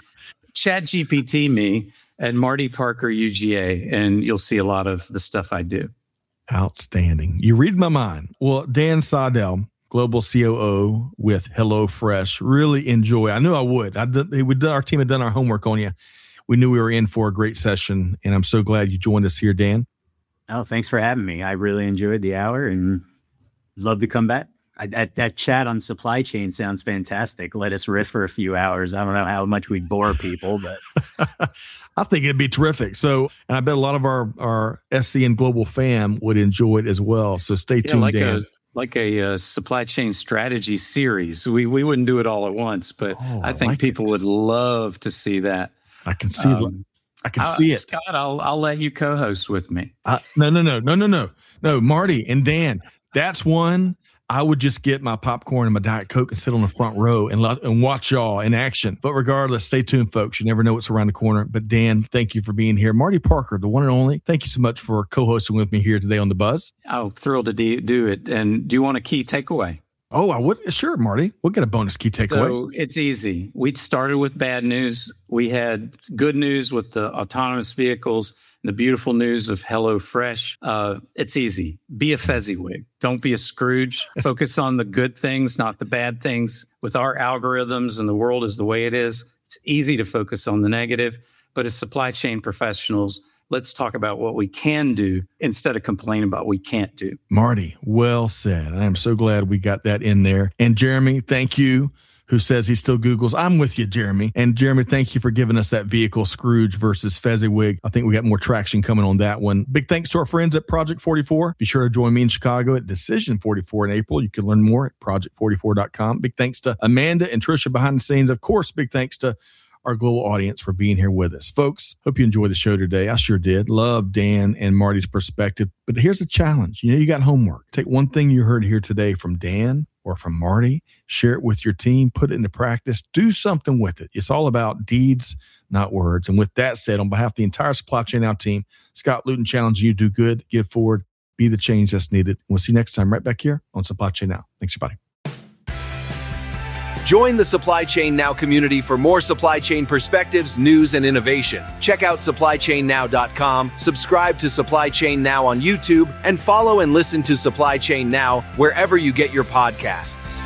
ChatGPT me, and Marty Parker UGA, and you'll see a lot of the stuff I do.
Outstanding. You read my mind. Well, Dan Seidel, Global COO with HelloFresh, really enjoy. I knew I would. Our team had done our homework on you. We knew we were in for a great session, and I'm so glad you joined us here, Dan.
Oh, thanks for having me. I really enjoyed the hour and love to come back. That chat on supply chain sounds fantastic. Let us riff for a few hours. I don't know how much we'd bore people, but
I think it'd be terrific. So, and I bet a lot of our SC and Global fam would enjoy it as well. So stay tuned, Dan.
Like a supply chain strategy series. We wouldn't do it all at once, but I think people would love to see that.
I can see I can see it.
Scott, I'll let you co-host with me.
No, Marty and Dan. That's one. I would just get my popcorn and my Diet Coke and sit on the front row and watch y'all in action. But regardless, stay tuned, folks. You never know what's around the corner. But Dan, thank you for being here. Marty Parker, the one and only, thank you so much for co-hosting with me here today on The Buzz.
Oh, thrilled to do it. And do you want a key takeaway?
Oh, I would. Sure, Marty. We'll get a bonus key takeaway.
So it's easy. We started with bad news. We had good news with the autonomous vehicles. The beautiful news of HelloFresh. It's easy. Be a Fezziwig. Don't be a Scrooge. Focus on the good things, not the bad things. With our algorithms and the world is the way it is, it's easy to focus on the negative. But as supply chain professionals, let's talk about what we can do instead of complaining about what we can't do.
Marty, well said. I am so glad we got that in there. And Jeremy, thank you, who says he still Googles. I'm with you, Jeremy. And Jeremy, thank you for giving us that vehicle, Scrooge versus Fezziwig. I think we got more traction coming on that one. Big thanks to our friends at Project 44. Be sure to join me in Chicago at Decision 44 in April. You can learn more at project44.com. Big thanks to Amanda and Trisha behind the scenes. Of course, big thanks to our global audience for being here with us. Folks, hope you enjoyed the show today. I sure did. Love Dan and Marty's perspective. But here's a challenge. You got homework. Take one thing you heard here today from Dan or from Marty, share it with your team, put it into practice, do something with it. It's all about deeds, not words. And with that said, on behalf of the entire Supply Chain Now team, Scott Luton challenging you to do good, give forward, be the change that's needed. We'll see you next time right back here on Supply Chain Now. Thanks, everybody.
Join the Supply Chain Now community for more supply chain perspectives, news, and innovation. Check out supplychainnow.com, subscribe to Supply Chain Now on YouTube, and follow and listen to Supply Chain Now wherever you get your podcasts.